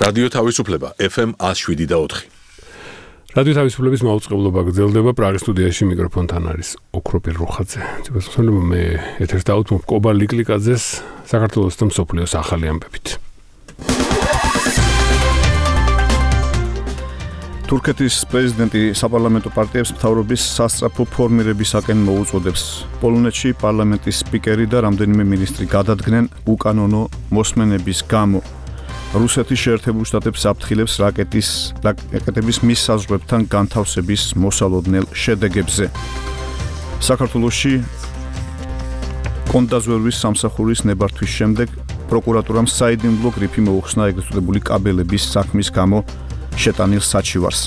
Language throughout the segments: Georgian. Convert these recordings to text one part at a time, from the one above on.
რადიო თავისუფლება FM 107.4. რადიო თავისუფლების მაუწყებლობა გრძელდება პრაღის სტუდიაში მიკროფონთან არის ოქროპირ როხაძე. ძებასმსონებო მე ეთერს დავუთმობ კობა ლიკლიკაძეს საქართველოს და მსოფლიოს ახალი ამბებით. თურქეთის პრეზიდენტი საპარლამენტო პარტიებს მთავრობის სასწრაფო ფორმირებისაკენ მოუწოდებს. პოლონეთში პარლამენტის სპიკერი და რამდენიმე მინისტრი გადადგნენ უკანონო მოსმენების გამო. რუსეთის შეერთებულ შტატებს აფრთხილებს რაკეტების მის საზღვრებთან განთავსების მოსალოდნელ შედეგებზე. საქართველოში კონდაზვერვის სამსახურის ნებართვის შემდეგ პროკურატურამ საიდუმლო გრიფი მოუხსნა ეგრეთ წოდებული კაბელების საქმის გამო შეტანილ საჩივარს.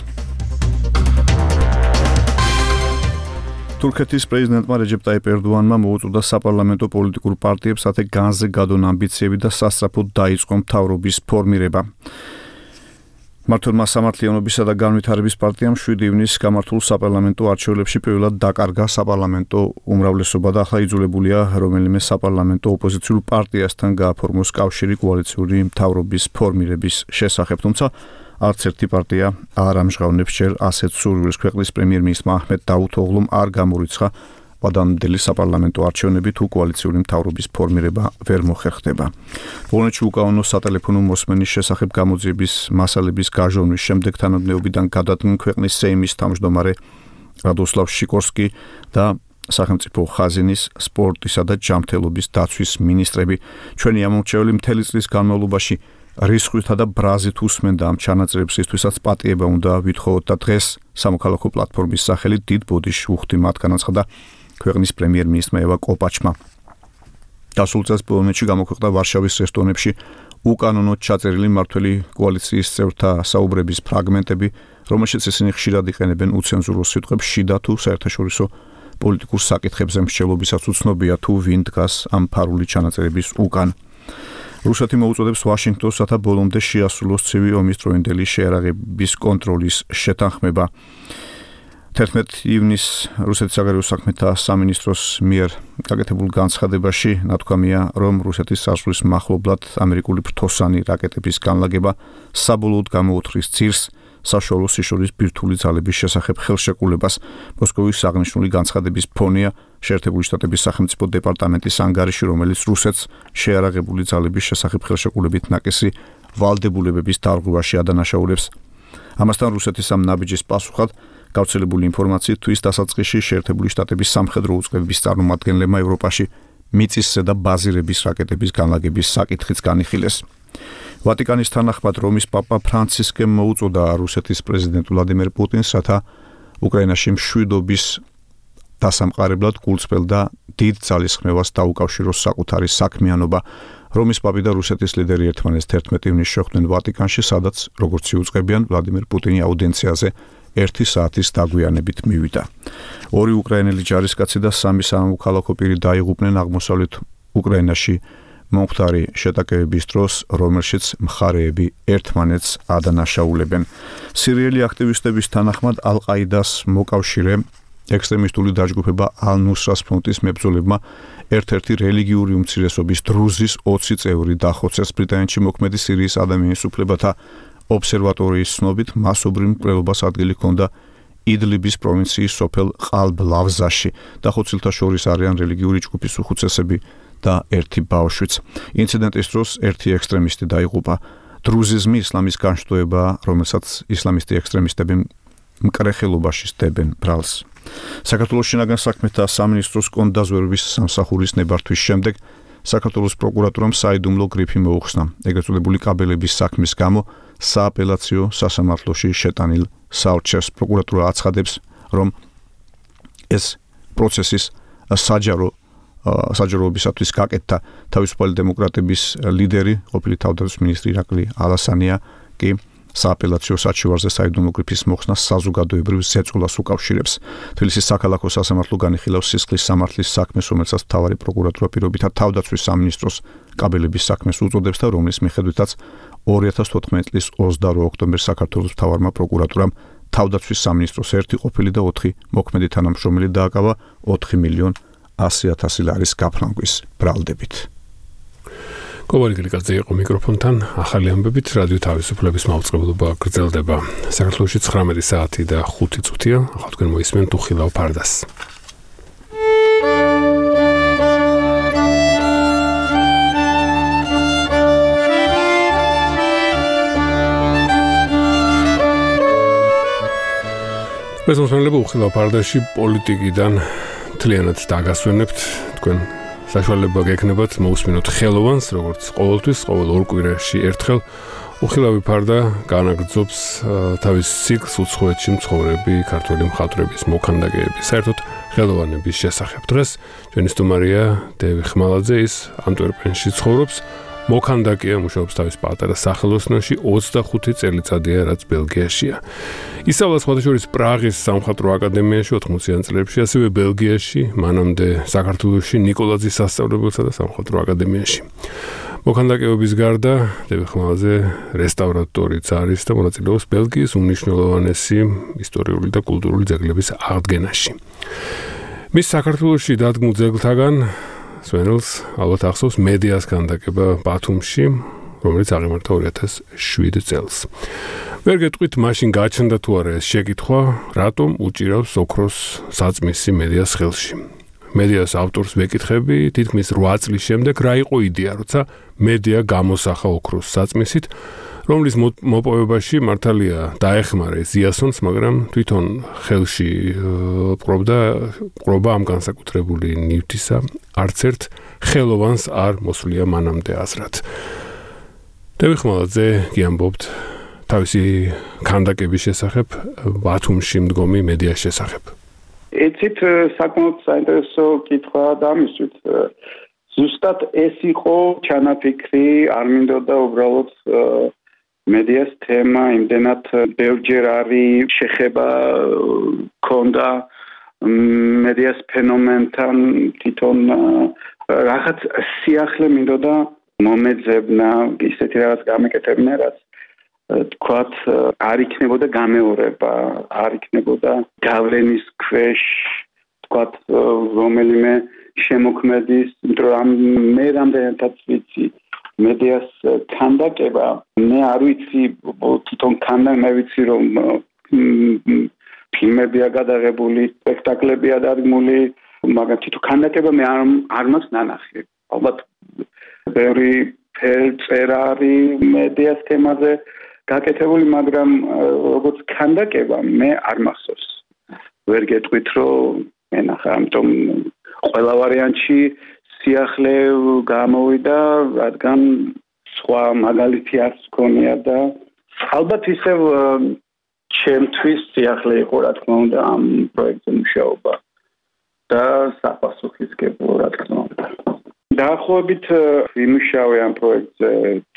თურქეთის პრეზიდენტმა რეჯეპ ტაიპ ერდოანმა მოუწოდა საპარლამენტო პოლიტიკურ პარტიებს ათე განზე გადონ ამბიციები და სასწრაფოდ დაიწყო მთავრობის ფორმირება. მმართველმა სამართლიანობისა და განვითარების პარტიამ 7 ივნისს გამართულ საპარლამენტო არჩევნებში პირველად დაკარგა საპარლამენტო უმრავლესობა და ახლა იძულებულია რომელიმე საპარლამენტო ოპოზიციურ პარტიასთან გააფორმოს კავშირი კოალიციური მთავრობის ფორმირების შესახებ, თუმცა არც ერთი პარტია არ ამჟღავნებს ჯერ ასეთ სურვილს. ქვეყნის პრემიერ-მინისტრმა აჰმედ დავუთოღლუმ არ გამორიცხა ვადამდელი საპარლამენტო არჩევნები თუ კოალიციური მთავრობის ფორმირება ვერ მოხერხდება. პოლონეთში უკანონო სატელეფონო მოსმენის შესახებ გამოძიების მასალების გაჟონვის შემდეგ თანამდებობიდან გადადგნენ ქვეყნის სეიმის თავმჯდომარე რადოსლავ შიკორსკი და სახელმწიფო ხაზინის სპორტისა და ჯანმრთელობის დაცვის მინისტრები. ჩვენი ამომრჩეველი მთელი წლის განმავლობაში რისხვითა და ბრაზით უსმენდა ამ ჩანაწერებს, ისთვისაც პატიება უნდა ვითხოვოთ და დღეს სამოქალაქო პლატფორმის სახელით დიდ ბოდიშს უხდი მათ, განაცხადა ქვეყნის პრემიერ-მინისტრმა ევა კოპაჩმა. დასულ წელს პოლონეთში გამოქვეყნდა ვარშავის რესტორნებში უკანონოდ ჩაწერილი მმართველი კოალიციის წევრთა საუბრების ფრაგმენტები, რომელშიც ისინი ხშირად იყენებენ უცენზურო სიტყვებს შიდა თუ საერთაშორისო პოლიტიკურ საკითხებზე მსჯელობისაც უცნობია თუ ვინ დგას ამ ფარული ჩანაწერების უკან. რუსეთი მოუწოდებს ვაშინგტონს, რათა ბოლომდე შეასრულოს ცივი ომის დროინდელი შეიარაღების კონტროლის შეთანხმება. 11 ივნისს რუსეთის საგარეო საქმეთა სამინისტროს მიერ გაკეთებულ განცხადებაში ნათქვამია, რომ რუსეთის საზღვრის მახლობლად ამერიკული ფრთოსანი რაკეტების განლაგება საბოლოოდ გამოუთხრის ძირს საშუალო სიშორის ბირთვული ძალების შესახებ ხელშეკრულებას. მოსკოვის აღნიშნული განცხადების ფონია შეერთებული შტატების სახელმწიფო დეპარტამენტის ანგარიში, რომელიც რუსეთს შეიარაღებული ძალების შესახებ ხელშეკრულებით ნაკისი ვალდებულებების დარღვევაში ადანაშაულებს. ამასთან რუსეთის ამ ნაბიჯის პასუხად გავრცელებული ინფორმაციით თვის დასაწყისში შეერთებული შტატების სამხედრო უწყებების წარმომადგენლებმა ევროპაში მიწისზედა ბაზირების რაკეტების განლაგების საკითხიც განიხილეს. ვატიკანის თანახმად რომის პაპა ფრანცისკემ მოუწოდა რუსეთის პრეზიდენტ ვლადიმერ პუტინს, რათა უკრაინაში მშვიდობის დასამყარებლად გულწრფელ და დიდ ძალისხმევას დაუკავშიროს საკუთარი საქმიანობა. რომის პაპი და რუსეთის ლიდერი ერთმანეთს 11 ივნისს შეხვდნენ ვატიკანში, სადაც როგორც იუწყებიან ვლადიმერ პუტინი აუდიენციაზე 1 საათის დაგვიანებით მივიდა. 2 უკრაინელი ჯარისკაცი და 3 სამოქალაქო პირი დაიღუპნენ აღმოსავლეთ უკრაინაში მომხდარი შეტაკებების დროს, რომელშიც მხარეები ერთმანეთს ადანაშაულებენ. სირიელი აქტივისტების თანახმად ალ-ყაიდას მოკავშირე ექსტრემისტული დაჯგუფება ალ-ნუსრას ფრონტის მებრძოლებმა ერთ-ერთი რელიგიური უმცირესობის დრუზის 20 წევრი დახოცეს. ბრიტანეთში მოქმედი სირიის ადამიანის უფლებათა ობსერვატორიის ცნობით მასობრივ მკვლელობას ადგილი ჰქონდა იდლიბის პროვინციის სოფელ ყალბ-ლავზაში. დახოცილთა შორის არიან რელიგიური ჯგუფის უხუცესები და ერთი ბავშვიც. ინციდენტის დროს ერთი ექსტრემისტი დაიღუპა. დრუზიზმი ისლამის განშტოებაა, რომელსაც ისლამისტი ექსტრემისტები მკრეხელობაში სდებენ ბრალს. საქართველოს შინაგან საქმეთა სამინისტროს კონდაზვერვის სამსახურის ნებართვის შემდეგ საქართველოს პროკურატურამ საიდუმლო გრიფი მოუხსნა ეგრეთ წოდებული კაბელების საქმის გამო სააპელაციო სასამართლოში შეტანილ საორჩევს. პროკურატურა აცხადებს, რომ ეს პროცესის საჯაროებისათვის გაკეთდა თავისუფალი დემოკრატების ლიდერი, ყოფილი თავდაცვის მინისტრი ირაკლი ალასანია კი სააპელაციო საჩივარზე საიდუმლო გრიფის მოხსნას საზოგადოებრივ ზეწოლას უკავშირებს. თბილისის საქალაქო სასამართლო განიხილავს სისხლის სამართლის საქმეს, რომელსაც მთავარი პროკურატურა პირობითად თავდაცვის სამინისტროს კაბელების საქმეს უწოდებს და რომლის მიხედვითაც 2014 წლის 28 ოქტომბერს საქართველოს მთავარმა პროკურატურამ თავდაცვის სამინისტროს ერთი ყოფილი და 4 მოქმედი თანამშრომელი დააკავა 4,100,000 ლარის გაფრანგვის ბრალდებით. კობალი გლიკაძე იყო მიკროფონთან, ახალი ამბებით რადიო თავისუფლების მაუწყებლობა გრძელდება. საქართველოში 19 საათი და 5 წუთია, ახლა თქვენ მოისმენთ უხილავ ფარდას. ეს მოსმენლები უხილავ ფარდაში პოლიტიკიდან მთლიანად დაგასვენებთ, თქვენ საშუალება გექნებათ მოусმინოთ ხელოვანს, როგორც ყოველთვის, ყოველ ორ კვირაში ერთხელ უხილავი ფარდა განაგრძობს თავის ციკლს უცხოეთში მცხოვრები ქართველი მხატვრების მოქანდაკეების, საერთოდ ხელოვანების შესახებ. დღეს ჩვენი სტუმარია დევი ხმალაძე, ის ანტვერპენში ცხოვრობს, მოქანდაკეა, მუშაობს თავის პატარა სახელოსნოში, 25 წელიწადია, რაც ბელგიაშია. ისწავლა სხვადასხვა პრაღის სამხატვრო აკადემიაში 80-იან წლებში, ასევე ბელგიაში, მანამდე საქართველოში ნიკოლაძის სასწავლებელსა და სამხატვრო აკადემიაში. მოქანდაკეობის გარდა დევი ხმალაძე რესტავრატორიც არის და მონაწილეობს ბელგიის უმნიშვნელოვანესი ისტორიული და კულტურული ძეგლების აღდგენაში. მის საქართველოში დადგმულ ძეგლთაგან სვენელს ალბათ ახსოვს მედიას ქანდაკება ბათუმში, რომელიც აღიმართა 2007 წელს. ვერ გეტყვით, მაშინ გაჩნდა თუ არა ეს შეკითხვა, რატომ უჭირავს ოქროს საწმისი მედიას ხელში. მედიას ავტორს ვეკითხები, თითქმის 8 წლის შემდეგ რა იყო იდეა, როცა მედია გამოსახა ოქროს საწმისით, რომლის მოპოვებაში მართალია დაეხმარა ეს იასონს, მაგრამ თვითონ ხელში ყრობა ამ განსაკუთრებული ნივთისა არც ერთ ხელოვანს არ მოსვლია მანამდე აზრად. დევი ხმალაძე გიამბობთ თავისი ქანდაკების შესახებ, ბათუმში მდგომი მედიას შესახებ. ეცით საკმაოდ საინტერესო კითხვა დამისვით. ზუსტად ეს იყო ჩანაფიქრი, არ მინდოდა უბრალოდ მედიას თემა იმდენად ბევრჯერ არის შეხება ქონდა მედიას ფენომენთან თვითონ რაღაც სიახლე მინდოდა მომეძებნა ისეთი რაღაც გამეკეთებინა, რაც თქვათ არ იქნებოდა გამეორება, არ იქნებოდა გავლენის ქვეშ, თქვათ რომელიმე შემოქმედის, მაგრამ მე რამდენადაც ვიცი მედიას ქანდაკება, მე არ ვიცი თვითონ მე ვიცი რომ ფილმებია გადაღებული, სპექტაკლებია დადგმული, მაგრამ თვითონ ქანდაკება მე არ მაქვს ნანახი. ალბათ ბევრი წერა არის მედიას თემაზე გაკეთებული, მაგრამ როგორც ქანდაკება მე არ მახსოვს. ვერ გეტყვით რომ ენახა, ამიტომ ყველა ვარიანტში სიახლე გამოვიდა, რადგან სხვა მაგალითი არც გქონია და ალბათ ისევ ჩემთვის სიახლე იყო, რა თქმა უნდა, ამ პროექტზე მუშაობა და საპასუხისმგებლო, რა თქმა უნდა. დაახლოებით ვიმუშავე ამ პროექტზე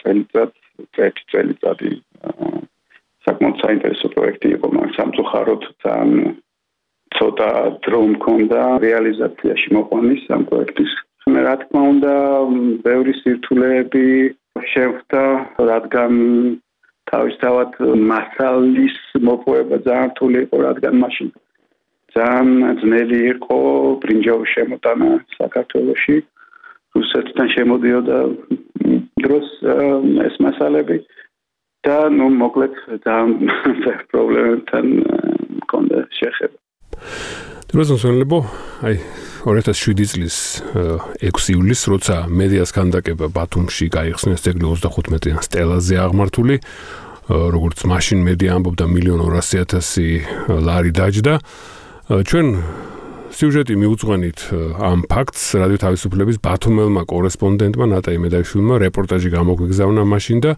წელიწადი. საკმაოდ საინტერესო პროექტი იყო, მაგრამ სამწუხაროდ ძალიან ცოტა დრო მქონდა რეალიზაციაში მოყვანის ამ პროექტის. რა თქმა უნდა, ბევრი სირთულეები შეხვდა, რადგან თავისთავად მასალის მოპოვება ძალიან რთული იყო, რადგან მაშინ ძალიან ძნელი იყო ბრინჯაოს შემოტანა საქართველოში. რუსეთიდან შემოდიოდა დროს ეს მასალები და მოკლედ ძალიან პრობლემებთან მქონდა შეხება. დროსონსონლებო, 2007 წლის 6 ივლისს, როცა მედიას ქანდაკება ბათუმში გაიხსნა, ძეგლი 35-იან სტელაზე აღმართული, როგორც მაშინ მედია ამბობდა 1,200,000 ლარი დაჯდა. ჩვენ სიუჟეტი მიუძღვენით ამ ფაქტს რადიო თავისუფლების ბათუმელმა კორესპონდენტმა ნატაი მედაშვილმა რეპორტაჟი გამოგვიგზავნა მაშინ და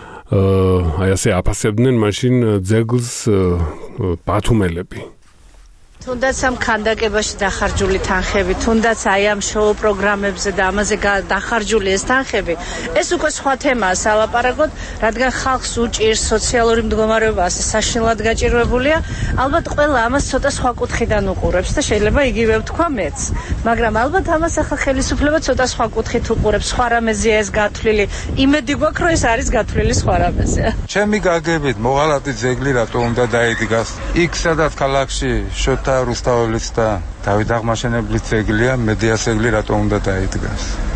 აი ასე აფასებდნენ მაშინ ძეგლს ბათუმელები. თუნდაც ამ ქანდაკებაში დახარჯული თანხები, თუნდაც აი ამ შოუ პროგრამებზე და ამაზე დახარჯული ეს თანხები, ეს უკვე სხვა თემაა სალაპარაკოდ, რადგან ხალხს უჭირს სოციალური მდგომარეობა ასე საშინლად გაჭირვებულია, ალბათ ყველა ამას ცოტა სხვა კუთხიდან უყურებს და შეიძლება იგივე ვთქვა მეც. მაგრამ ალბათ ამას ახლა ხელისუფლება ცოტა სხვა კუთხით უყურებს, სხვა რამეზეა ეს გათვლილი. იმედი გვაქვს, რომ ეს არის გათვლილი სხვა რამეზეა. ჩემი გაგებით მოღალატე ძეგლი რატო უნდა დაიდგას? იქ სადაც ქალაქში შოთა რუსთაველის და დავით აღმაშენებლის ძეგლია, მედიას ძეგლი რატო უნდა დაიდგას?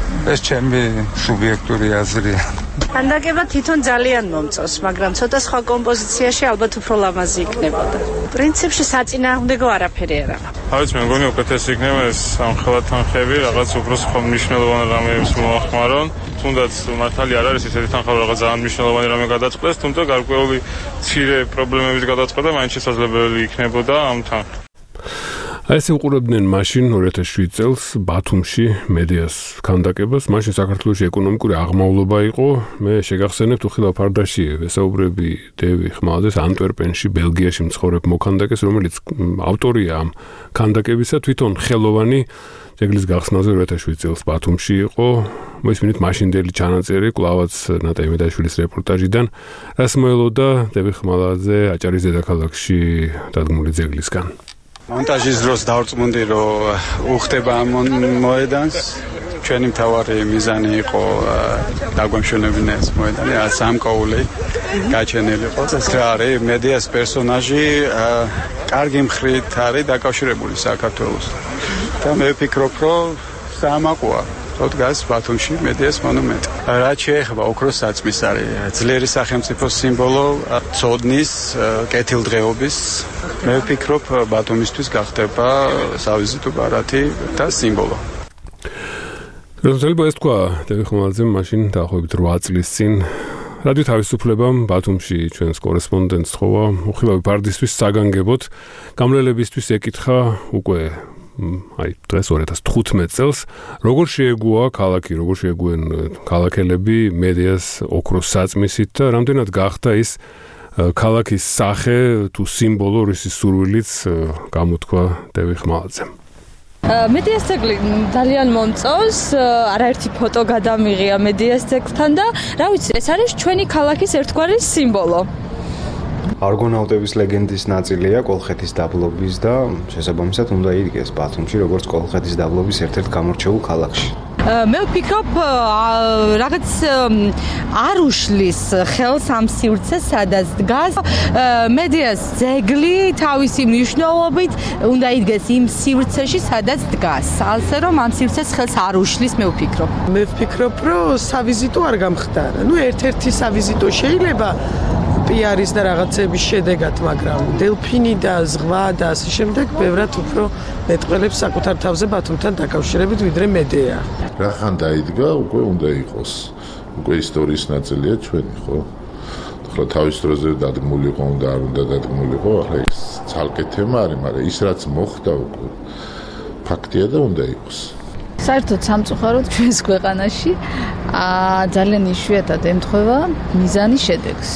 ეს ჩემი სუბიექტური აზრია. ქანდაკება თვითონ ძალიან მომწონს, მაგრამ ცოტა სხვა კომპოზიციაში ალბათ უფრო ლამაზი იქნებოდა. პრინციპში საწინააღმდეგო არაფერი არ აქვს. ავიც მე მგონი უკეთესი იქნება ეს სამხელა თანხები, რაღაც უფრო სხვა მნიშვნელოვანი რამეებს მოახმარონ. თუნდაც მართალი არ არის ესეთი თანხა რაღაც ძალიან მნიშვნელოვანი რამე გადაწყდეს, თუმცა გარკვეული მცირე პრობლემების გადაწყვეტა მაინც შესაძლებელი იქნებოდა ამ თანხით. აი ესე უყურებდნენ მაშინ 2007 წელს ბათუმში მედიას ქანდაკებას, მაშინ საქართველოში ეკონომიკური აღმავლობა იყო. მე შეგახსენებთ უხილავ ფარდაში ვესაუბრები დევი ხმალაძეს ანტვერპენში, ბელგიაში მცხოვრებ მოქანდაკეს, რომელიც ავტორია ამ ქანდაკებისა, თვითონ ხელოვანი ძეგლის გახსნაზე 2007 წელს ბათუმში იყო. მოისმინეთ მაშინდელი ჩანაწერი კლავაც ნატა იმედაშვილის რეპორტაჟიდან, რას მოელოდა დევი ხმალაძე აჭარის დედაქალაქში დადგმული ძეგლისგან. მონტაჟის დროს დავწმუნდი, რომ უხდება ამ მოედანს. ჩვენი მთავარი მიზანი იყო დაგვემშვენებინა ეს მოედანი, სამკოული გაჩენილიყო. ეს რა არის მედიას პერსონაჟი, კარგი მხრით არის დაკავშირებული საქართველოს. და მე ვფიქრობ, რომ საამაყოა დგას ბათუმში მედიას მონუმენტი. რაც შეეხება ოქროს საწმის არის ძლიერი სახელმწიფოს სიმბოლო, ცოდნის, კეთილდღეობის. მე ვფიქრობ, ბათუმისთვის გახდება სავიზიტო ბარათი და სიმბოლო. როდესაც ეს თქვა დევი ხმალაძემ მაშინ დაახლოებით 8 წლის წინ რადიო თავისუფლებამ ბათუმში ჩვენს კორესპონდენტს თხოვა უხილავი ფარდისთვის საგანგებოდ გამლელებისთვის ეკითხა უკვე აი დღეს 2015 წელს როგორ შეეგუა ქალაქი, როგორ შეეგუენ ქალაქელები მედიას ოქროს საწმისით და რამდენად გახდა ის ქალაქის სახე თუ სიმბოლო, რისი სურვილიც გამოთქვა დევი ხმალაძემ. მედიას ძეგლი ძალიან მომწონს, არაერთი ფოტო გადამიღია მედიას ძეგლთან და რა ვიცი, ეს არის ჩვენი ქალაქის ერთგვარი სიმბოლო. არგონავტების ლეგენდის ნაწილია კოლხეთის დაბლობის და შესაბამისად უნდა იდგეს ბათუმში როგორც კოლხეთის დაბლობის ერთ-ერთ გამორჩეულ ქალაქში. მე ვფიქრობ, რაღაც არ უშლის ხელს ამ სივრცეს, სადაც დგას. მედიას ძეგლი თავისი მნიშვნელობით უნდა იდგეს იმ სივრცეში, სადაც დგას. ასე რომ ამ სივრცეს ხელს არ უშლის, მე ვფიქრობ. მე ვფიქრობ, რომ სავიზიტო არ გამხდარა. ერთ-ერთი სავიზიტო შეიძლება პიარის და რაღაცების შედეგად, მაგრამ დელფინი და ზღვა და ასე შემდეგ ბევრად უფრო მეტყველებს საკუთარ თავზე ბათუმთან დაკავშირებით ვიდრე მედია. რახან დაიდგა, უკვე უნდა იყოს. უკვე ისტორიის ნაწილია ჩვენი, ხო? ახლა თავის დროზე დადგმულიყო, უნდა არ უნდა დადგმულიყო, ახლა ის ცალკე თემა არის, მაგრამ ის რაც მოხდა უკვე ფაქტია და უნდა იყოს. საერთოდ სამწუხაროდ ჩვენს ქვეყანაში ძალიან იშვიათად ემთხვევა მიზანის შედეგს.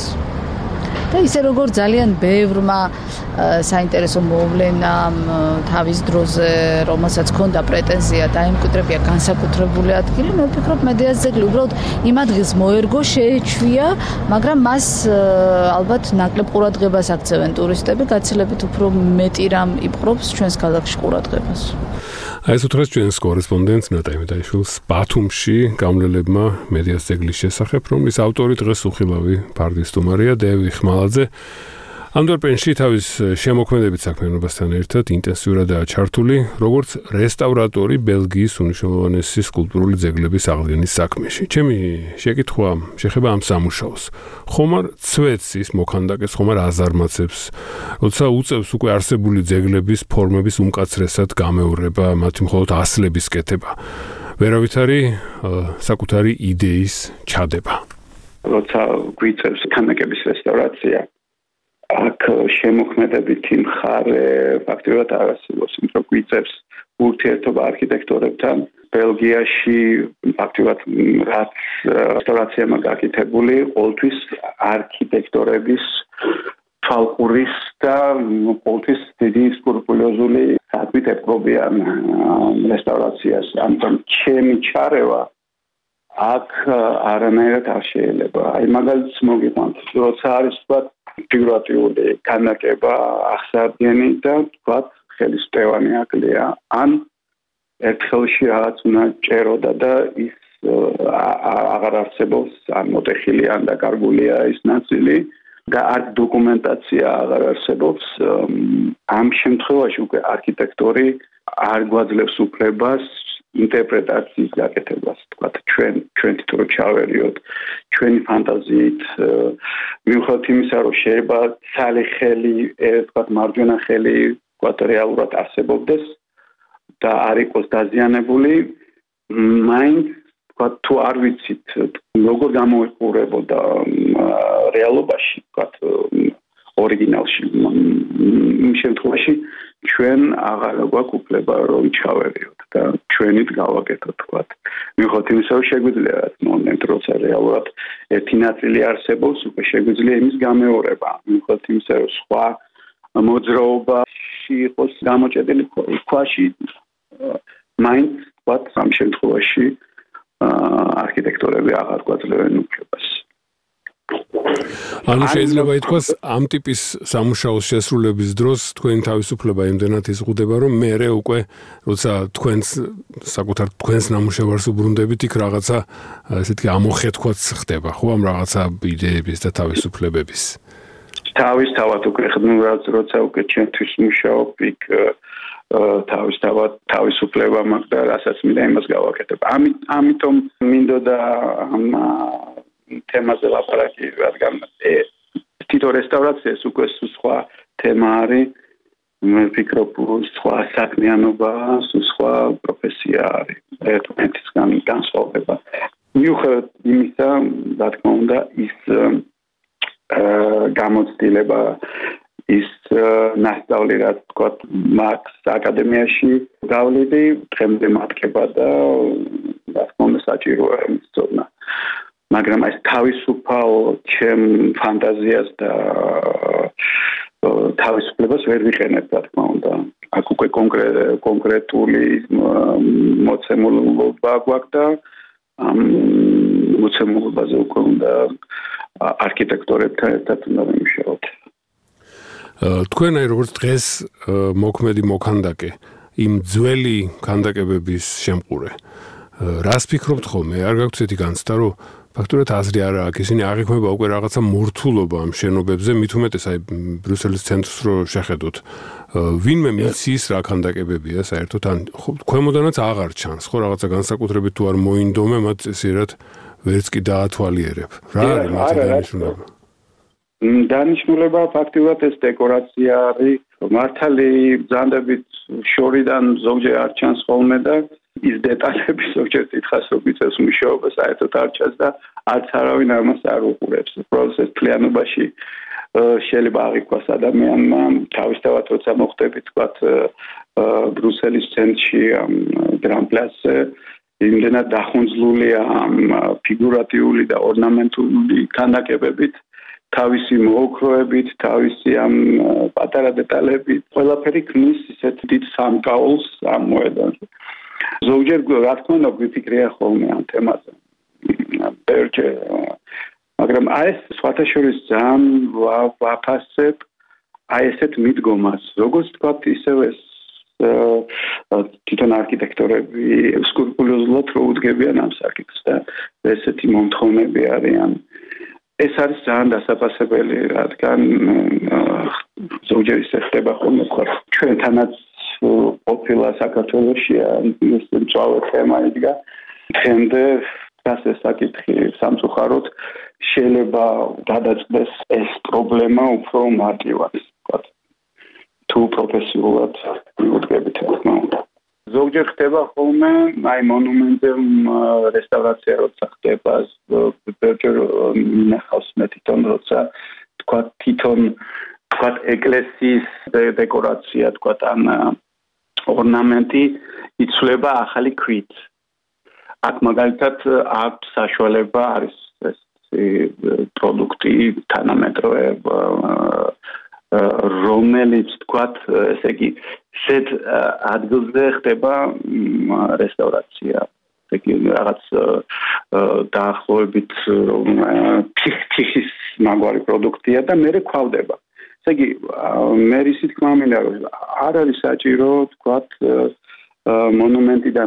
და ისე როგორ ძალიან ბევრმა საინტერესო მოვლენამ თავის დროზე, რომელსაც ჰქონდა პრეტენზია დაემკვიდრებია განსაკუთრებული ადგილი, მე ვფიქრობ, მედიას ძეგლი უბრალოდ იმ ადგილს მოერგო, შეეჩვია, მაგრამ მას ალბათ ნაკლებ ყურადღებას აქცევენ ტურისტები, გაცილებით უფრო მეტი რამ იპყრობს ჩვენს ქალაქში ყურადღებას. აი ეს უთხრეს ჩვენს კორესპონდენტს ნატა იმედაშვილს ბათუმში გამლელებმა მედიას ძეგლის შესახებ, რომლის ავტორი დღეს უხილავი ფარდის სტუმარია დევი ხმალაძე. ანტვერპენში თავის შემოქმედებით საქმიანობასთან ერთად ინტენსიურადაა ჩართული, როგორც რესტავრატორი ბელგიის უმნიშვნელოვანესი სკულპტურული ძეგლების აღდგენის საქმეში. ჩემი შეკითხვა შეხება ამ სამუშაოს. ხომ არ ცვეთს ის მოქანდაკეს, ხომ არ აზარმაცებს, როცა უწევს უკვე არსებული ძეგლების ფორმების უმკაცრესად გამეორება, მათი მხოლოდ ასლების კეთება. ვერავითარი საკუთარი იდეის ჩადება. როცა გვიწევს ქანდაკების რესტავრაცია, აქ შემოქმედებითი მხარე ფაქტობრივად არ არსებობს, იმიტომ გვიწევს ურთიერთობა არქიტექტორებთან. ბელგიაში ფაქტობრივად რაც რესტავრაციამ გაკეთებული, ყოველთვის არქიტექტორების თვალყურის და ყოველთვის დიდი სკრუპულოზული საქმით ეპყრობიან რესტავრაციას. ამიტომ ჩემი ჩარევა აქ არანაირად არ შეიძლება. აი მაგალითს მოგიყვანთ, როცა არის თქვა ფიგურატიული ქანდაკება ახსარდიანი და თქვა ხელის მტევანი აკლია, ან ერთხელში რაღაც უნდა ჭეროდა და ის აღარ არსებობს, ან მოტეხილი ან დაკარგულია ის ნაწილი და არც დოკუმენტაცია აღარ არსებობს. ამ შემთხვევაში უკვე არქიტექტორი არ გვაძლევს უფლებას ინტერპრეტაციის გაკეთებას, თქვა ჩვენ თვითონ რო ჩავერიოთ ჩვენი ფანტაზიით, მიუხედავად იმისა, რომ შეიძლება ცალი ხელი, თქვა მარჯვენა ხელი, თქვა რეალურად არსებობდეს და არ იყოს დაზიანებული, მაინც თქვა თუ არ ვიცით როგორ გამოიყურებოდა რეალობაში, თქვა ორიგინალში, იმ შემთხვევაში ჩვენ აღარ გვაქვს უფლება რომ ჩავერიოთ და ჩვენით გავაკეთოთ, თქვა. მიუხედავად იმისა, რომ შეგვიძლია მომენტ, როცა რეალურად ერთი ნაწილი არსებობს, უკვე შეგვიძლია იმის გამეორება. მიუხედავად იმისა, რომ სხვა მოძრაობაში იყოს გამოჭედილი ქვაში, მაინც, თქვა, ამ შემთხვევაში არქიტექტორები აღარ გვაძლევენ უფლებას. ანუ შეიძლება ითქვას, ამ ტიპის სამუშაოს შესრულების დროს თქვენი თავისუფლება იმდენად იზღუდება, რომ მერე უკვე როცა თქვენს ნამუშევარს უბრუნდებით, იქ რაღაცა ესეთი ამოხეთქვაც ხდება, ხო, ამ რაღაცა იდეების და თავისუფლებების. თავისთავად უკვე როცა უკვე ჩემთვის მუშაობ, იქ თავისთავად თავისუფლება მაქვს და რასაც მინდა იმას გავაკეთებ. ამიტომ მინდოდა ამ თემაზე ლაპარაკი, რადგან თვითონ რესტავრაციას უკვე სხვა თემა არის, მე ვფიქრობ, სხვა საქმიანობა, სხვა პროფესია არის, ერთმანეთისგან განსხვავდება. მიუხედავად იმისა, რა თქმა უნდა, ის გამოცდილება, ის ნასწავლი, რაც თქვა, მაქვს აკადემიაში გავლიდი, დღემდე მატკება და რა თქმა უნდა, საჭიროა იმის ცოდნა. მაგრამ ეს თავისუფალ ჩემ ფანტაზიას და თავისუფლებას ვერ ვიყენებ, რა თქმა უნდა. აქ უკვე კონკრეტული მოცემულობა გვაქვს და ამ მოცემულობაზე უკვე უნდა არქიტექტორებთან ერთად უნდა ვიმუშაოთ. თქვენ აი როგორც დღეს მოქმედი მოქანდაკე, იმ ძველი ქანდაკებების შემყურე, რას ფიქრობთ ხოლმე? არ გაქვთ ესეთი განცდა, რომ ფაქტურად აზრი არ აქვს, ისინი აღიქმება უკვე რაღაცა მორთულობა ამ შენობებზე, მით უმეტეს აი ბრიუსელის ცენტრს რო შეხედოთ. ვინმე მიცის რა ქანდაკებებია საერთოდ, ან ქვემოდანაც აღარ ჩანს, ხო, რაღაცა განსაკუთრებით თუ არ მოინდომე, მათ წესიერად ვერც კი დაათვალიერებ. რა არის მათი დანიშნულება? დანიშნულება ფაქტიურად ეს დეკორაცია არის, მართალი ბრძანდებით შორიდან ზოგჯერ არ ჩანს ხოლმე და ის დეტალები ზოგჯერ თითქოს მიწევს მუშაობა საერთოდ არ ჩანს და არც არავინ ამას არ უყურებს. პროცესს მთლიანობაში შეიძლება აღიქვას ადამიანმა თავისთავად როცა მოხდებით თქვათ ბრიუსელის ცენტრში გრან პლასზე იმდენად დახუნძლულია ამ ფიგურატიული და ორნამენტული ქანდაკებებით, თავისი მოოქროებით, თავისი ამ პატარა დეტალებით, ყველაფერი ქმნის ისეთ დიდ სამკაულს ამ მოედანზე. ზოგჯერ რა თქმა უნდა გვიფიქრია ხოლმე ამ თემაზე. ბევრჯერ, მაგრამ აი ეს სხვათა შორის ძალიან ვაფასებ აი ესეთ მიდგომას, როგორც თქვა ისევე თვითონ არქიტექტორები სკრუპულოზულად რო უდგებიან ამ საკითხს და ესეთი მომთხოვნები არიან. ეს არის ძალიან დასაფასებელი, რადგან ზოგჯერ ისე ხდება ხოლმე თქვა ჩვენთანაც ყოფილა საქართველოში ეს მწვავე თემა იდგა. დღემდე ასე საკითხი სამწუხაროდ შეიძლება გადაწყდეს ეს პრობლემა უფრო მარტივად, თქვა თუ პროფესიულად მიუდგებით, რა თქმა უნდა. ზოგჯერ ხდება ხოლმე აი მონუმენტზე რესტავრაცია როცა ხდება, ბევრჯერ მინახავს მე თვითონ როცა თქვა თვითონ თქვა ეკლესიის დეკორაცია, თქვა ან ორნამენტი იცვლება ახალი ქვით. აქ მაგალითად აქვს საშუალება არის ეს პროდუქტი თანამედროვე რომელიც თქვათ ესე იგი ზედ ადგილზე ხდება რესტავრაცია. ესე იგი რაღაც დაახლოებით ფიქის მაგვარი პროდუქტია და მე ქვავდება. ესე იგი მე ისიც თქმა მინდა რომ არ არის საჭირო თქვათ მონუმენტიდან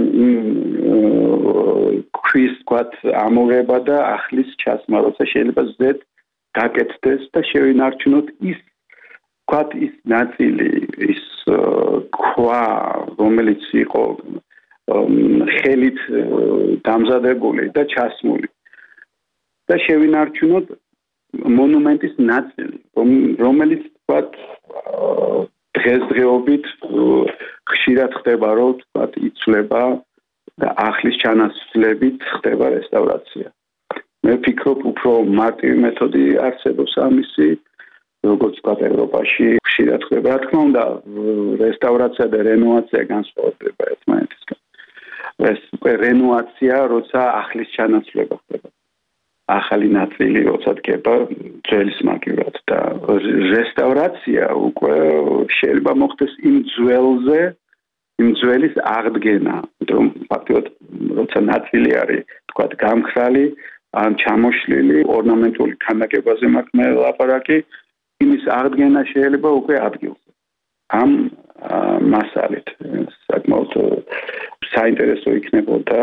ქვის თქვათ ამოღება და ახლის ჩასმა, როცა შეიძლება ზედ გაკეთდეს და შევინარჩუნოთ ის თქვათ ის ნაწილი, ის ქვა, რომელიც იყო ხელით დამზადებული და ჩასმული. და შევინარჩუნოთ მონუმენტის ნაწილი, რომელიც თქვათ დღესდღეობით ხშირად ხდება, რომ თქვათ იცვლება და ახლის ჩანაცვლებით ხდება რესტავრაცია. მე ვფიქრობ, უფრო მარტივი მეთოდი არსებობს ამისი, როგორც თქვათ ევროპაში ხშირად ხდება. რა თქმა უნდა, რესტავრაცია და რენოვაცია განსხვავდება ერთმანეთისგან. ეს რენოვაცია, როცა ახლის ჩანაცვლება ხდება. ახალი ნაწილი როცა დგება ძველის მაგივრად და რესტავრაცია უკვე შეიძლება მოხდეს იმ ძველზე, იმ ძველის აღდგენა, რომ ფაქტობრივად როცა ნაწილი არის, თქვათ, გამხრალი ან ჩამოშლილი, ორნამენტული ქანდაკებაზე მაქვს მე ლაპარაკი, იმის აღდგენა შეიძლება უკვე ადგილზე. ამ მასალით საკმაოდ საინტერესო იქნებოდა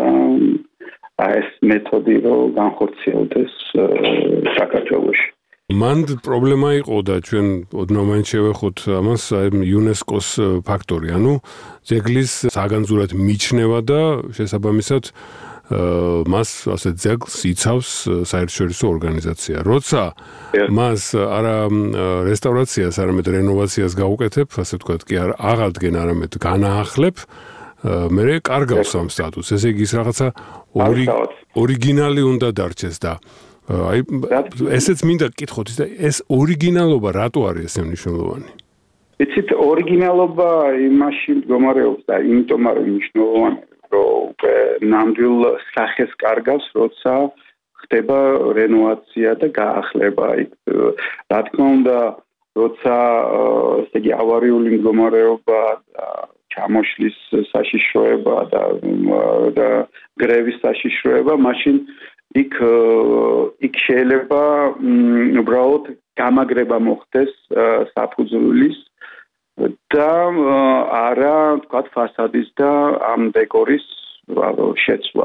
ეს მეთოდი რომ განხორციელდეს საქართველოში. მან პრობლემა იყო და ჩვენ ოდნავ მაინც შევეხოთ ამას იუნესკოს ფაქტორი, ანუ ძეგლის საგანძურად მიჩნევა და შესაბამისად მას ასე ძეგლს იცავს საერთაშორისო ორგანიზაცია. როცა მას არა რესტავრაციას, არამედ რენოვაციას გაუკეთებ, ასე ვთქვათ, კი არ აღადგენ, არამედ განაახლებ, მე კარგავს ამ სტატუსს. ესე იგი ის რაღაცა ორიგინალი უნდა დარჩეს და აი ესეც მინდა გკითხოთ, ეს ორიგინალობა რატო არის ესე მნიშვნელოვანი? იცით, ორიგინალობა იმაში მდგომარეობს და იმიტომ არის მნიშვნელოვანი, რომ უკვე ნამდვილ სახეს კარგავს, როცა ხდება რენოვაცია და გაახლება. რა თქმა უნდა, როცა ესე იგი ავარიული მდგომარეობა და ჩამოშლის საშიშროება და გრევის საშიშროება, მაშინ იქ შეიძლება უბრალოდ გამაგრება მოხდეს საფუძვლის და არა, თქვათ, ფასადის და ამ დეკორის შეცვლა.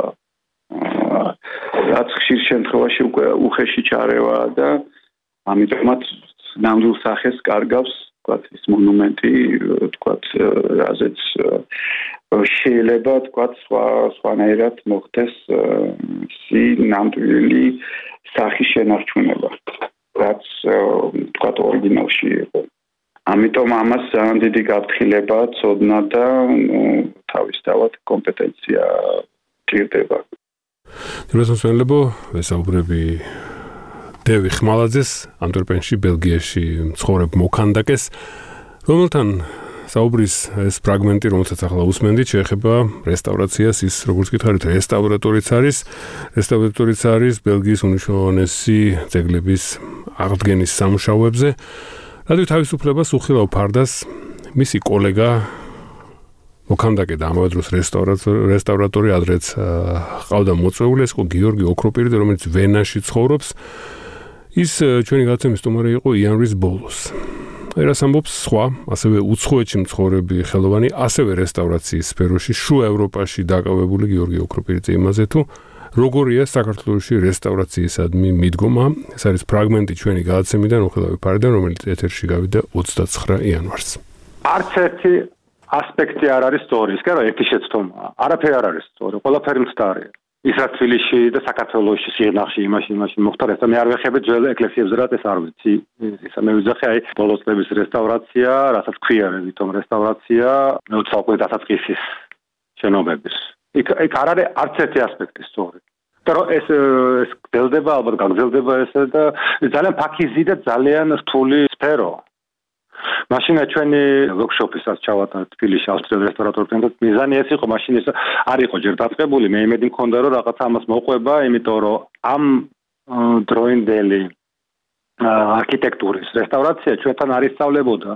რაც ხშირ შემთხვევაში უკვე უხეში ჩარევა და ამიტომაც ნამდვილ სახეს კარგავს, თქვათ, ის მონუმენტი, თქვათ, რაზეც შეიძლება, თქვათ, სხვანაირად მოხდეს ისი ნამდვილი სახის შენარჩუნება, რაც, თქვათ, ორიგინალში იყო. ამიტომ ამას ძალიან დიდი გაფრთხილება, ცოდნა და თავისთავად კომპეტენცია ჭირდება. დროსმსვენლებო, ვესაუბრები დევი ხმალაძეს, ანტვერპენში, ბელგიაში მცხოვრებ მოქანდაკეს, რომელთან საუბრის ეს ფრაგმენტი, რომელსაც ახლა უსმენდით, შეეხება რესტავრაციას, ის როგორც გითხარით, რესტავრატორიც არის ბელგიის უმნიშვნელოვანესი ძეგლების აღდგენის სამუშაოებზე. რადიო თავისუფლებას უხილავ ფარდას მისი კოლეგა მოქანდაკე და ამავე დროს რესტავრატორი ადრეც ყავდა მოწვეული, ეს იყო გიორგი ოქროპირიძე, რომელიც ვენაში ცხოვრობს. ის ჩვენი გადაცემის სტუმარი იყო იანვრის ბოლოს. რას ამბობს სხვა, ასევე უცხოეთში მცხოვრები ხელოვანი, ასევე რესტავრაციის სფეროში, შუა ევროპაში დაკავებული გიორგი ოქროპირიძე იმაზე თუ როგორია საქართველოში რესტავრაციისადმი მიდგომა. ეს არის ფრაგმენტი ჩვენი გადაცემიდან უხილავი ფარდან, რომელიც ეთერში გავიდა 29 იანვარს. არც ერთი ასპექტი არ არის სწორი, ის კი არა, ერთი შეცდომაა. არაფერი არ არის სწორი, ყველაფერი მცდარია. ის რაც თბილისში და საქართველოში სიღნაღში იმაში მოხდა რესტავრაცია. მე არ ვეხები ძველ ეკლესიებზე, რაც ეს არ ვიცი. ისა მე ვიძახე აი ბოლო წლების რესტავრაცია, რასაც ქვია რეზიტომ რესტავრაცია, მე-20 საუკუნის დასაწყისის შენობების. იქ არ არის არც ერთი ასპექტი სწორი. და რომ ეს გრძელდება, ალბათ გაგრძელდება ესე და ძალიან ფაქიზი და ძალიან რთული სფერო. მაშინ ჩვენი ვორქშოპისაც ჩავატარ თბილისში ავსტრიელ რესტავრატორთან და მიზანი ეს იყო, მაშინ ეს არ იყო ჯერ დაწყებული, მე იმედი მქონდა რომ რაღაც ამას მოყვება, იმიტომ რომ ამ დროინდელი არქიტექტურის რესტავრაცია ჩვენთან არ ისწავლებოდა.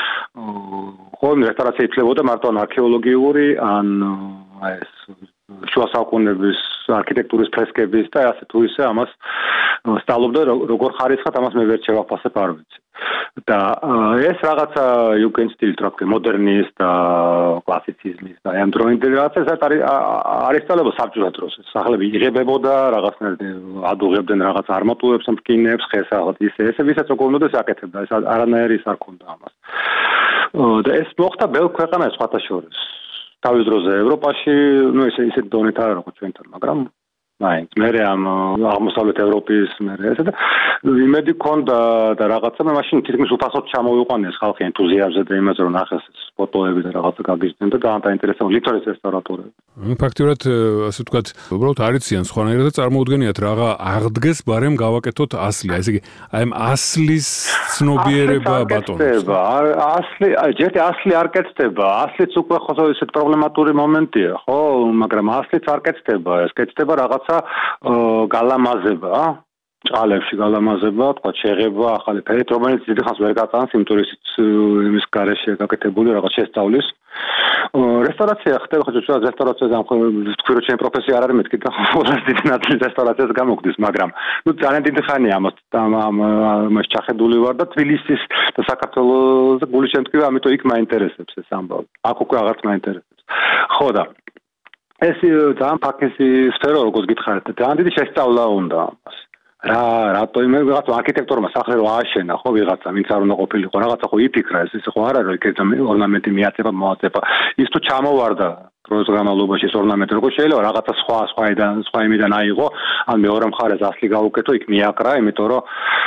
ხოლმე რესტავრაცია ითვლებოდა მარტო არქეოლოგიური ან ეს შუა საუკუნეების არქიტექტურის ფრესკების და ასე თუ ისე ამას სწავლობდა როგორ ხარისხად ამას მე ვერ შევაფასებ არ ვიცი. და ეს რაღაცა იუგენსტილის რა თქმა მოდერნის და კლასიციზმის და ამ დროინდელი რაღაცა ეს არ ისწავლებოდა საბჭოთა დროს. სახლები იღებებოდა, რაღაცნაირად ადუღებდნენ რაღაც არმატურებს, მტკინეებს, ხესაღად ისე ვისაც როგორ უნდა აკეთებდა, ეს არანაირი ის არ ქონდა ამას. და ეს მოხდა ბევრ ქვეყანაში სხვათა შორის. თავის დროზე ევროპაში, ისე დონით არა როგორც ჩვენთან, მაგრამ მაინც მე ამ აღმოსავლეთ ევროპის ესა და იმედი ქონდა და რაღაცა მე მაშინ თითქმის უფასოდ ჩამოვიყვანეს ხალხი ენთუზიაზმზე და იმაზე რომ ნახეს ფოტოები და რაღაცა გაგიჟდნენ და დაინტერესებული ლითონის რესტავრატორები. ფაქტიურად ასე ვთქვათ, უბრალოდ არიციან სხვანაირად და წარმოუდგენიათ რაღა აღდგეს, ბარემ გავაკეთოთ ასლია. ესე იგი, აი ამ ასლის ცნობიერება ბატონობს. ჯერ ასლი არ კეთდება, ასლიც უკვე ხო ისეთ პრობლემატური მომენტია, ხო, მაგრამ ასლიც არ კეთდება, ეს კეთდება რაღაცა გალამაზება, ჭალებში გალამაზება, თქვა შეღება, ახალი ფერით, რომელიც დიდი ხანს ვერ გაწანს, იმიტომ რომ იმის გარეშე გაკეთებული რაღაც შესწავლის. რესტავრაცია ხდება, ხო, ჩვენ რესტავრაციაზე თქვი რომ ჩემი პროფესია არ არის მეთქი და ყველაზე დიდი ნაწილი რესტავრაციას გამოგდის, მაგრამ ძალიან დიდი ხანია ამას ჩახედული ვარ და თბილისის და საქართველოს და გულის შემთხვევა, ამიტომ იქ მაინტერესებს ეს ამბავი. აქ უკვე აღარც მაინტერესებს. ხო და ეს ძალიან ფაქიზი სფერო როგორც გითხარით, ძალიან დიდი შესწავლა უნდა ამას. რატო იმ რაღაც არქიტექტორმა სახე რო ააშენა, ხო, ვიღაცა, ვინც არ უნდა ყოფილიყო, რაღაცა ხო იფიქრა, ეს ხო არ არის, ეგ ორნამენტი მიაწება, მოაწება. ის თუ ჩამოვარდა დროის განმავლობაში ეს ორნამენტი, როგორ შეიძლება რაღაცა სხვა იმიდან აიღო, ან მეორე მხარეს ასლი გაუკეთო, იქ მიაკრა, იმიტომ რომ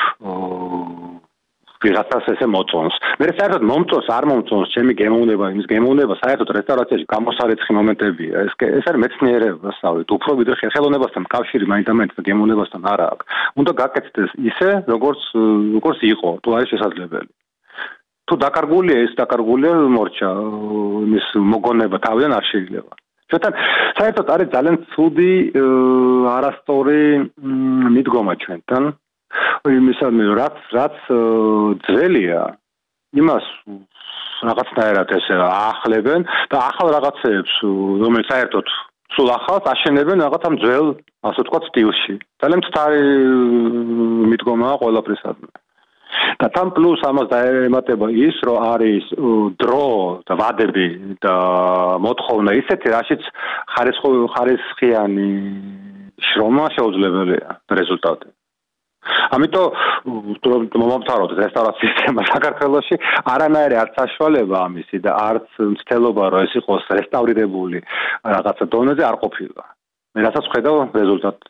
ვიღაცას ესე მოწონს. მე საერთოდ მომწონს, არ მომწონს, ჩემი გემოვნება, იმის გემოვნება საერთოდ რესტავრაციაში გამოსარეცხი მომენტებია. ეს არის მეცნიერება, სწავლით. უფრო ვიდრე ხელოვნებასთან კავშირი მაინც და გემოვნებასთან არა აქვს. უნდა გაკეთდეს ისე, როგორც იყო, თუ არის შესაძლებელი. თუ დაკარგულია, ეს დაკარგულია მორჩა, იმის მოგონება თავიდან არ შეიძლება. ჩვენთან საერთოდ არის ძალიან ცუდი არასწორი მიდგომა ჩვენთან. იმისადმი რაც ძველია იმას რაღაცნაირად ესე აახლებენ და ახალ რაღაცეებს რომელიც საერთოდ სულ ახალს აშენებენ რაღაცა ძველ ასე ვთქვათ სტილში ძალიან მცდარი მიდგომაა ყველაფრისადმი და თან პლუს ამას დაემატება ის რომ არის დრო და ვადები და მოთხოვნა ისეთი რაშიც ხარისხიანი შრომა შეუძლებელია რეზულტატი ამიტომ მომამთავროთ რესტავრაციის თემა საქართველოში არანაირი არც საშუალება ამისი და არც მცდელობა რომ ეს იყოს რესტავრირებული რაღაცა დონეზე არ ყოფილა. მე რასაც ხედავ რეზულტატს.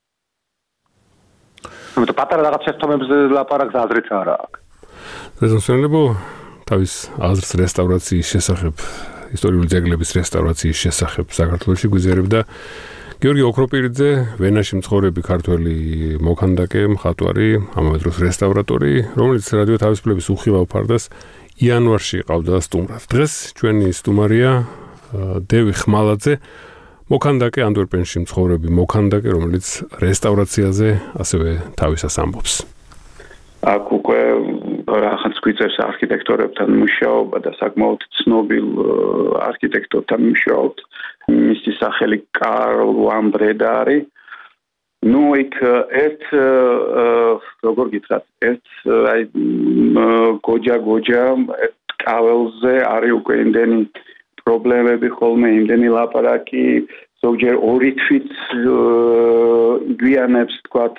ამიტომ პატარა რაღაც შეცდომებზე ლაპარაკს აზრით არა აქვს. რეზონსენლებო თავის აზრს რესტავრაციის შესახებ, ისტორიული ძეგლების რესტავრაციის შესახებ საქართველოში გვიზიარებდა გიორგი ოქროპირიძე, ვენაში მცხოვრები ქართველი მოქანდაკე, მხატვარი, ამავე დროს რესტავრატორი, რომელიც რადიო თავისუფლების უხილავ ფარდას იანვარში ყავდა სტუმრად. დღეს ჩვენი სტუმარია დევი ხმალაძე, მოქანდაკე, ანტვერპენში მცხოვრები მოქანდაკე, რომელიც რესტავრაციაზე ასევე თავისას ამბობს. აქ უკვე რაღაც გვიწევს არქიტექტორებთან მუშაობა და საკმაოდ ცნობილ არქიტექტორთან მუშაობთ. მისი სახელი კარლ ვამბრედა არის. ნუ იქ ერთ როგორ გითხრათ, ერთ აი გოჯა კაველზე არის უკვე იმდენი პრობლემები ხოლმე, იმდენი ლაპარაკი, ზოგჯერ ორი თვით გვიანებს თქვათ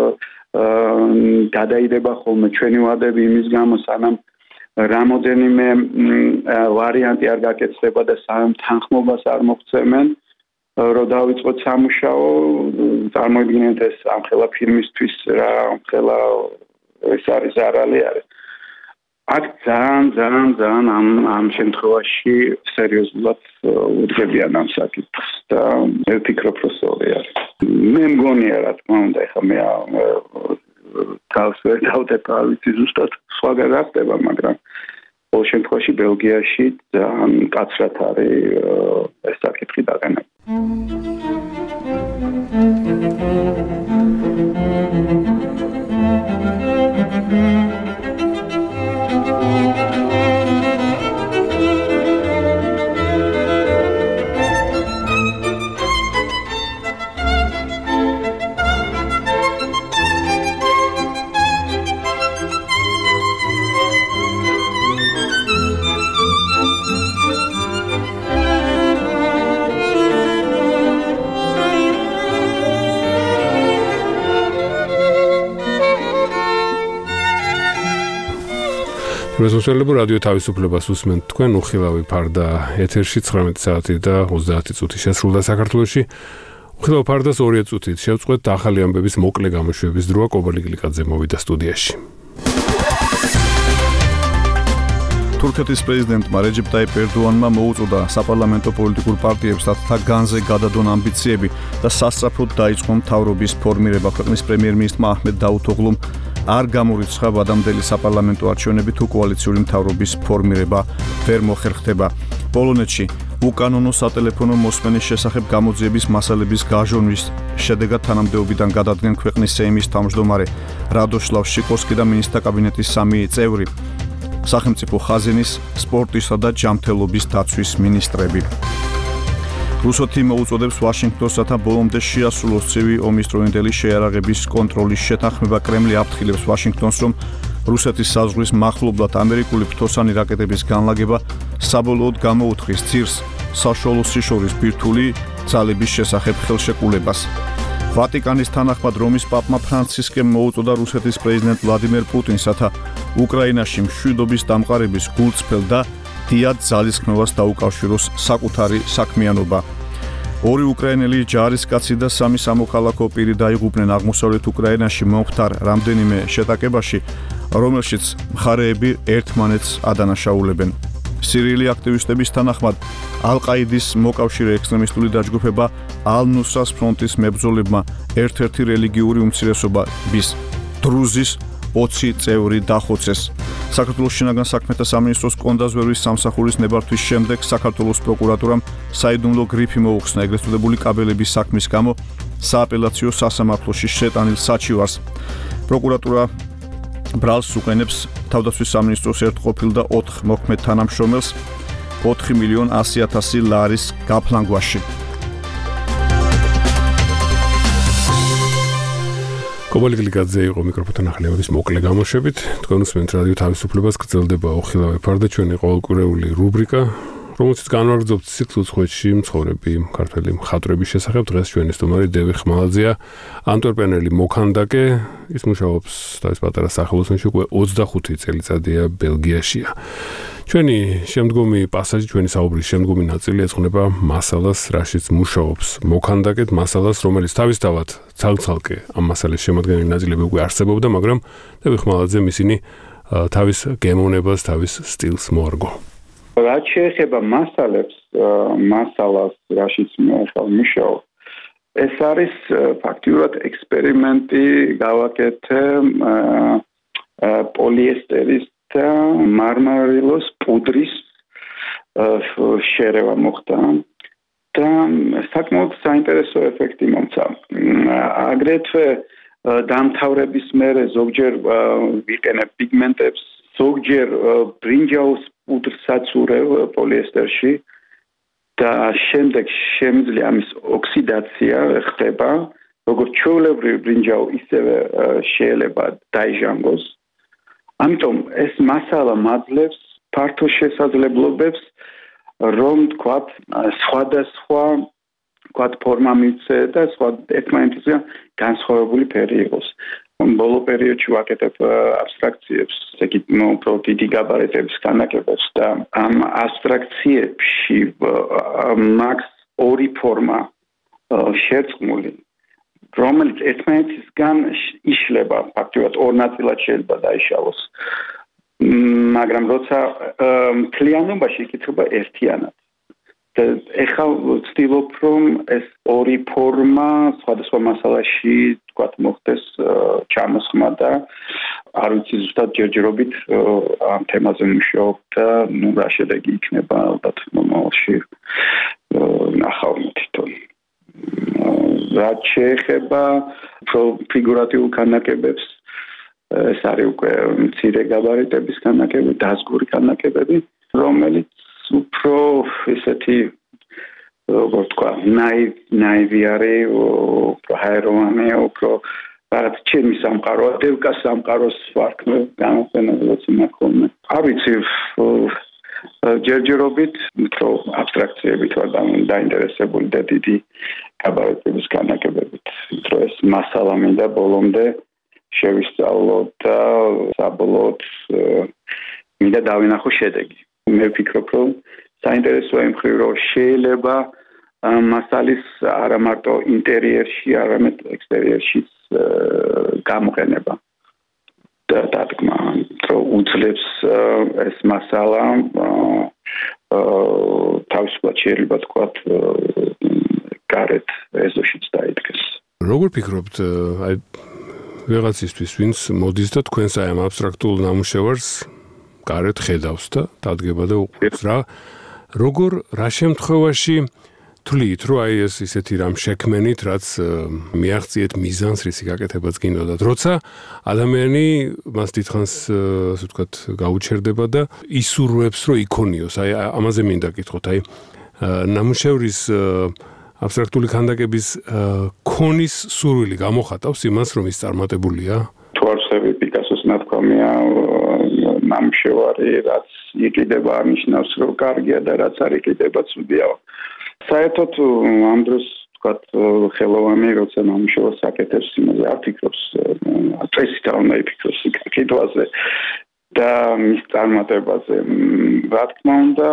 გადაიდება ხოლმე ჩვენი ვადები იმის გამო სანამ რამოდენიმე ვარიანტი არ გაკეთდება და თანხმობას არ მოგცემენ რომ დავიწყოთ სამუშაო წარმოიდგინეთ ეს ამხელა ფილმისთვის რა ამხელა ეს არის ზარალი არის აქ ძალიან ამ შემთხვევაში სერიოზულად უძღებიან ამ საკითხს და მე ვფიქრობ რომ სწორი არის მე მგონია რა თქმა უნდა ეხლა მე თავს ვერ დავდება ვიცი ზუსტად სხვა გახდება მაგრამ ყოველ შემთხვევაში ბელგიაში ძალიან მკაცრად არის ეს საკითხი დაყენება მეზოსელები რადიო თავისუფლებას უსმენთ თქვენ უხილავი ფარდა ეთერში 19 საათი და 30 წუთი შესრულდა საქართველოში. უხილავ ფარდას 2 წუთით შევწყვეტ ახალი ამბების მოკლე გამოშვების დროა კობალი გლიკაძე მოვიდა სტუდიაში. თურქეთის პრეზიდენტმა რეჯეპ ტაიპ ერდოანმა მოუწოდა საპარლამენტო პოლიტიკურ პარტიებს თათა განზე გადადონ ამბიციები და სასწრაფოდ დაიწყო მთავრობის ფორმირება. ქვეყნის პრემიერ-მინისტრმა აჰმედ დაუთოღლუმ არ გამორიცხა ვადამდელი საპარლამენტო არჩევნები თუ კოალიციური მთავრობის ფორმირება ვერ მოხერხდება. პოლონეთში უკანონო სატელეფონო მოსმენის შესახებ გამოძიების მასალების გაჟონვის შედეგად თანამდებობიდან გადადგენ ქვეყნის სეიმის თავმჯდომარე რადოსლავ შიკორსკი და მინისტრთა კაბინეტის 3 წევრი. სახელმწიფო ხაზინის, სპორტისა და ჯანმრთელობის დაცვის მინისტრები. რუსეთი მოუწოდებს ვაშინგტონს, რათა ბოლომდე შეასრულოს ცივი ომის დროინდელი შეიარაღების კონტროლის შეთანხმება. კრემლი აფრთხილებს ვაშინგტონს, რომ რუსეთის საზღვრის მახლობლად ამერიკული ფთოსანი რაკეტების განლაგება საბოლოოდ გამოუთხრის ძირს საშუალო სიშორის ბირთვული ძალების შესახებ ხელშეკრულებას. ვატიკანის თანახმად რომის პაპმა ფრანცისკემ მოუწოდა რუსეთის პრეზიდენტ ვლადიმერ პუტინს, რათა უკრაინაში მშვიდობის დამყარების გულწრფელ და დიად ძალისხმევას დაუკავშიროს საკუთარი საქმიანობა. 2 უკრაინელი ჯარისკაცი და 3 სამოქალაქო პირი დაიღუპნენ აღმოსავლეთ უკრაინაში მომხდარ რამდენიმე შეტაკებაში, რომელშიც მხარეები ერთმანეთს ადანაშაულებენ. სირიელი აქტივისტების თანახმად ალ-ყაიდის მოკავშირე ექსტრემისტული დაჯგუფება ალ-ნუსრას ფრონტის მებრძოლებმა ერთ-ერთი რელიგიური უმცირესობის დრუზის 20 წევრი დახოცეს. საქართველოს შინაგან საქმეთა სამინისტროს კონდაზვერვის სამსახურის ნებართვის შემდეგ საქართველოს პროკურატურამ საიდუმლო გრიფი მოუხსნა ეგრეთ წოდებული კაბელების საქმის გამო სააპელაციო სასამართლოში შეტანილ საჩივარს. პროკურატურა ბრალს უყენებს თავდაცვის სამინისტროს ერთ ყოფილ და 4 მოქმედ თანამშრომელს 4.100.000 ლარის გაფლანგვაში. კობალი გლიკაძე იყო მიკროფონთან ახლებების მოკლე გამოშვებით. თქვენ უსმენთ რადიო თავისუფლებას, გრძელდება უხილავი ფარდა, ჩვენი ყოველკვირეული რუბრიკა, რომელშიც განვაგრძობთ სიცოცხლეში მცხოვრები ქართველი მხატვრების შესახებ. დღეს ჩვენი სტუმარი დევი ხმალაძეა, ანტვერპენელი მოქანდაკე, ის მუშაობს თავის პატარა სახელოსნოში უკვე 25 წელიწადია ბელგიაშია. ჩვენი შემდგომი პასაჟი, ჩვენი საუბრის შემდგომი ნაწილი ეძღვნება მასალას, რაშიც მუშაობს მოქანდაკედ, მასალას, რომელიც თავისთავად ცალ-ცალკე ამ მასალის შემადგენელი ნაწილები უკვე არსებობდა, მაგრამ დევი ხმალაძემ ისინი თავის გემოვნებას, თავის სტილს მოარგო. რაც შეეხება მასალას, რაშიც მე ახლა მუშაობ, ეს არის ფაქტიურად ექსპერიმენტი გავაკეთე პოლიესტერის და მარმარილოს პუდრის შერევა მოხდა და საკმაოდ საინტერესო ეფექტი მომცა. აგრეთვე დამთავრების მერე ზოგჯერ ვიყენებ პიგმენტებს, ზოგჯერ ბრინჯაოს პუდრსაც ურევ პოლიესტერში და შემდეგ შემიძლია ამის ოქსიდაცია ხდება, როგორც ჩვეულებრივი ბრინჯაო ისევე შეიძლება დაიჟანგოს. ამიტომ ეს მასალა მაძლევს ფართო შესაძლებლობებს, რომ თქვათ სხვადასხვა ფორმა მიცე და სხვა ერთმანეთისგან განსხვავებული ფერი იყოს. ბოლო პერიოდში ვაკეთებ აბსტრაქციებს, ეგ უფრო დიდი გაბარიტების განაკებებს და ამ აბსტრაქციებში მაქვს 2 ფორმა შერწყმული, რომელიც ერთმანეთისგან იშლება, ფაქტობრივად 2 ნაწილად შეიძლება დაიშალოს. მაგრამ როცა მთლიანობაში იკითხება ერთიანად. ეხლა ვცდილობ, რომ ეს 2 ფორმა სხვადასხვა მასალაში თქვათ მოხდეს ჩამოსხმა და არ ვიცი ზუსტად ჯერჯერობით ამ თემაზე მუშაობ და რა შედეგი იქნება ალბათ მომავალში ნახავთ თვითონ. რაც შეეხება ფიგურატიულ განაკებებს, ეს არის უკვე მცირე გაბარიტების განაკები, დაზგური განაკებები, რომელიც უფრო ესეთი როგორ თქვა, ნაივი არის, უფრო ჰაეროვანი, უფრო რაღაც ჩემი სამყაროა, დევკას სამყაროს ვარქმევ განაყენებლად იმაქოლმე. არ ვიცი, ჯერჯერობით უფრო აბსტრაქციებით ვარ დაინტერესებული და დიდი გაბარიტების განაკებებით. იმიტომ ეს მასალა მინდა ბოლომდე შევისწავლო და საბოლოოდ მინდა დავინახო შედეგი. მე ვფიქრობ, რომ საინტერესოა იმ მხრივ, რომ შეიძლება მასალის არა მარტო ინტერიერში, არამედ ექსტერიერშიც გამოყენება. დადგმა, რომ უძლებს ეს მასალა თავისუფლად შეიძლება თქვათ გარეთ ეზოშიც დაიდგეს. როგორ ფიქრობთ, აი ვიღაცისთვის, ვინც მოდის და თქვენს აი ამ აბსტრაქტულ ნამუშევარს გარეთ ხედავს და დადგება და უყურებს რა შემთხვევაში თვლით, რომ აი ეს ისეთი რამ შექმენით, რაც მიაღწიეთ მიზანს, რისი გაკეთებაც გინდოდათ, როცა ადამიანი მას დიდხანს, ასე ვთქვათ, გაუჩერდება და ისურვებს, რომ იქონიოს. აი ამაზე მინდა გითხოთ, აი ნამუშევრის აბსტრაქტული ქანდაკების ქონის სურვილი გამოხატავს იმას, რომ ის წარმატებულია? თუ არ ვსები პიკასოს ნათქვამია, ნამუშევარი, რაც იყიდება, ამნიშნავს, რომ კარგია და რაც არ იყიდება, ცუდია. საერთოდ ამ დროს ვთქვათ, ხელოვანი, როცა ნამუშევარს აკეთებს, იმაზე არ ფიქრობს, წესით არ უნდა იფიქროს კიდვაზე და მის წარმატებაზე. რა თქმა უნდა,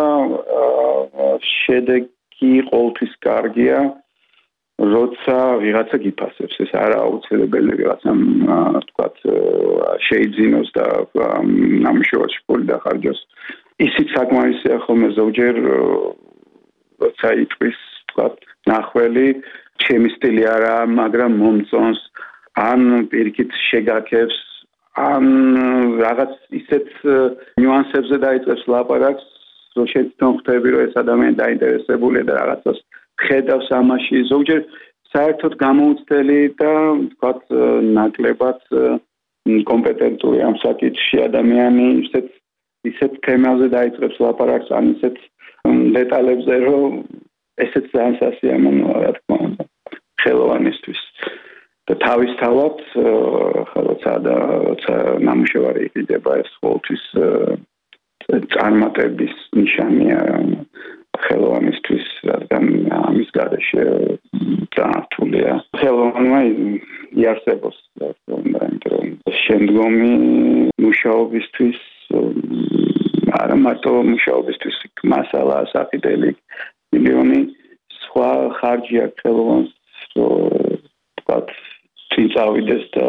შედეგი ყოველთვის კარგია, როცა ვიღაცა გიფასებს. ეს არა აუცილებელი ვიღაცამ, ვთქვათ, შეიძინოს და ნამუშევარში ფული დახარჯოს. ისიც საკმარისია ხოლმე ზოგჯერ როცა იტყვის, თქვათ, ნახველი, ჩემი სტილი არაა, მაგრამ მომწონს, ან პირიქით შეგაქებს, ან რაღაც ისეთ ნიუანსებზე დაიწყებს ლაპარაკს, რომ შეცდომ ხვდები, რომ ეს ადამიანი დაინტერესებულია და რაღაცას ხედავს ამაში. ზოგჯერ საერთოდ გამოუცდელი და, თქვათ, ნაკლებად კომპეტენტური ამ საკითხში ადამიანი ისეთ თემაზე დაიწყებს ლაპარაკს, ან ისეთ დეტალებზე, რომ ესეც ძალიან სასიამოვნოა, რა თქმა უნდა, ხელოვანისთვის. და თავისთავად, როცა ნამუშევარი იყიდება, ეს ყოველთვის წარმატების ნიშანია ხელოვანისთვის, რადგან ამის გარეშე დაართულია. ხელოვანმა იარსებოს, რა თქმა უნდა, იმიტომ რომ შემდგომი მუშაობისთვის არა მარტო მუშაობისთვის მასალა, საფიდელი, მილიონი სხვა ხარჯი აქვს ხელოვანს, თქვათ, წინ წავიდეს და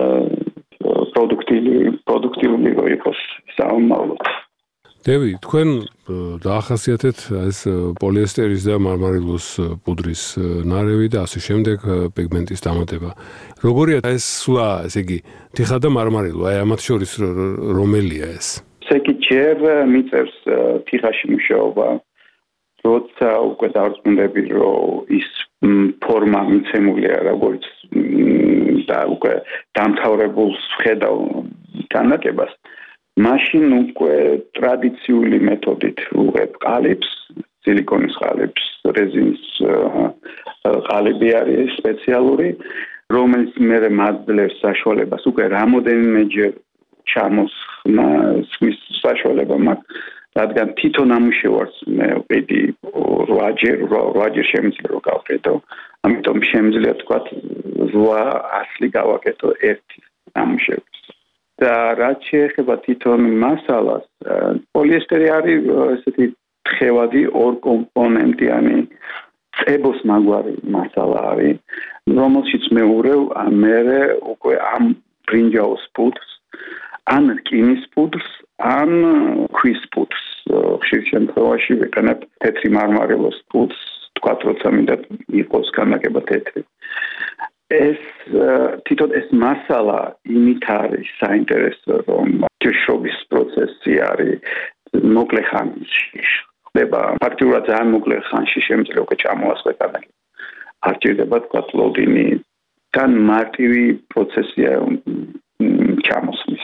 პროდუქტიული იყოს საომავლოდ. დევი, თქვენ დაახასიათეთ ეს პოლიესტერის და მარმარილოს პუდრის ნარევი და ასე შემდეგ პიგმენტის დამატება. როგორია ეს სულა, ესე იგი, თიხა და მარმარილო, აი ამათ შორის რომელია ეს? ესე იგი, ჯერ მიწევს თიხაში მუშაობა, როცა უკვე დავწუნდები, რომ ის ფორმა მიცემულია, როგორც და უკვე დამთავრებულს ხედავ განაკებას. მაშინ უკვე ტრადიციული მეთოდით უღებ ყალიბს, სილიკონის ყალიბს, რეზინის ყალიბი არის სპეციალური, რომელიც მერე მაძლევს საშუალებას უკვე რამოდენიმეჯერ ჩამოსხმის საშუალება მაქვს, რადგან თითო ნამუშევარს მე ვყიდი 8 შემიძლია რომ გავყიდო, ამიტომ შემიძლია თქვათ 800 გავაკეთო ერთი ნამუშევარი. და რაც შეეხება თვითონ მასალას, პოლიესტერი არის ესეთი თხევადი ორკომპონენტიანი წებოს მაგვარი მასალა არის, რომელშიც მეურევ მერე უკვე ამ ბრინჯაოს პუდრს, ან რკინის პუდრს, ან ქვის პუდრს. ხშირ შემთხვევაში ვიყენებ თეთრი მარმარილოს პუდრს, თქვათ, როცა მინდა იყოს განაკება თეთრი. ეს თვითონ ეს მასალა იმით არის საინტერესო, რომ ჯიშობის პროცესი არის მოკლე ხანში. ხდება ფაქტიურად ძალიან მოკლე ხანში შემიძლია უკვე ჩამოასხლე განაკება. არ ჭირდება თქვა ლოდინი, თან მარტივი პროცესია ჩამოსხმის.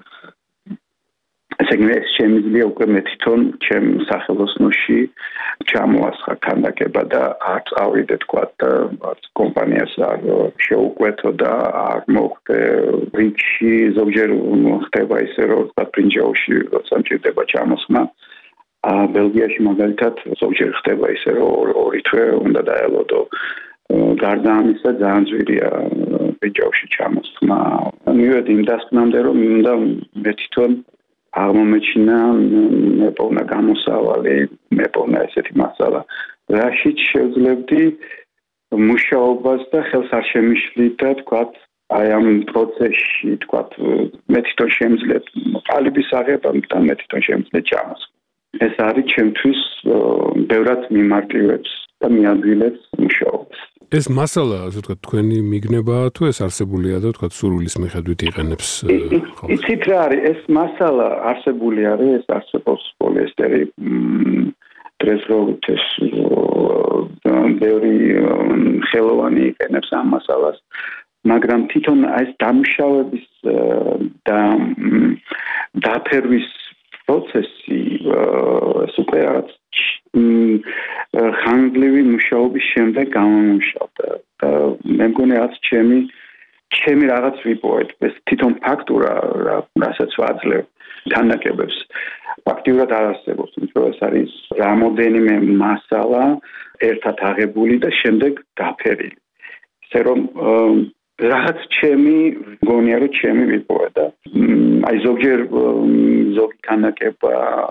ესე იგი ეს შემიძლია უკვე მე თვითონ ჩემ სახელოსნოში ჩამოასხა ქანდაკება და არ წავიდე თქვა კომპანიას არ შეუკვეთო და არ მოხდე რიგში ზოგჯერ ხდება ისე რომ თქვა ბრინჯაოში როცა მჭირდება ჩამოსხმა ბელგიაში მაგალითად ზოგჯერ ხდება ისე რომ ორი თვე უნდა დაელოდო გარდა ამისა ძალიან ძვირია ბრინჯაოში ჩამოსხმა მივედი იმ დასკვნამდე რომ უნდა მე თვითონ აღმომეჩინა მეპოვნა გამოსავალი, მეპოვნა ესეთი მასალა, რაშიც შევძლებდი მუშაობას და ხელს არ შემიშლიდა, თქვათ, აი ამ პროცესში, თქვათ, მე თვითონ შემძლებ ყალიბის აღებამ და მე თვითონ შემძლე ჭამას. ეს არის ჩემთვის ბევრად მიმარტივებს და მიადვილებს მუშაობას. ეს მასალა, ასე ვთქვათ, თქვენი მიგნებაა თუ ეს არსებულია და ვთქვათ, სურვილის მიხედვით იყენებს? იცით რა არის, ეს მასალა არსებული არის, ეს არსებობს პოლიესტერი დღესდღეობით ბევრი ხელოვანი იყენებს ამ მასალას, მაგრამ თვითონ ეს დამუშავების და დაფერვის პროცესი ეს უკვე რაღაც ხანგრძლივი მუშაობის შემდეგ გამომუშავდა და მე მგონი რაც ჩემი რაღაც ვიპოვეთ ეს თვითონ ფაქტურა რასაც ვაძლევ თანაკებებს ფაქტურად არ არსებობს იმიტომ ეს არის რამოდენიმე მასალა ერთად აღებული და შემდეგ დაფერილი ისე რომ რაღაც ჩემი მგონია რომ ჩემი ვიპოვე და აი ზოგჯერ ზოგი თანაკება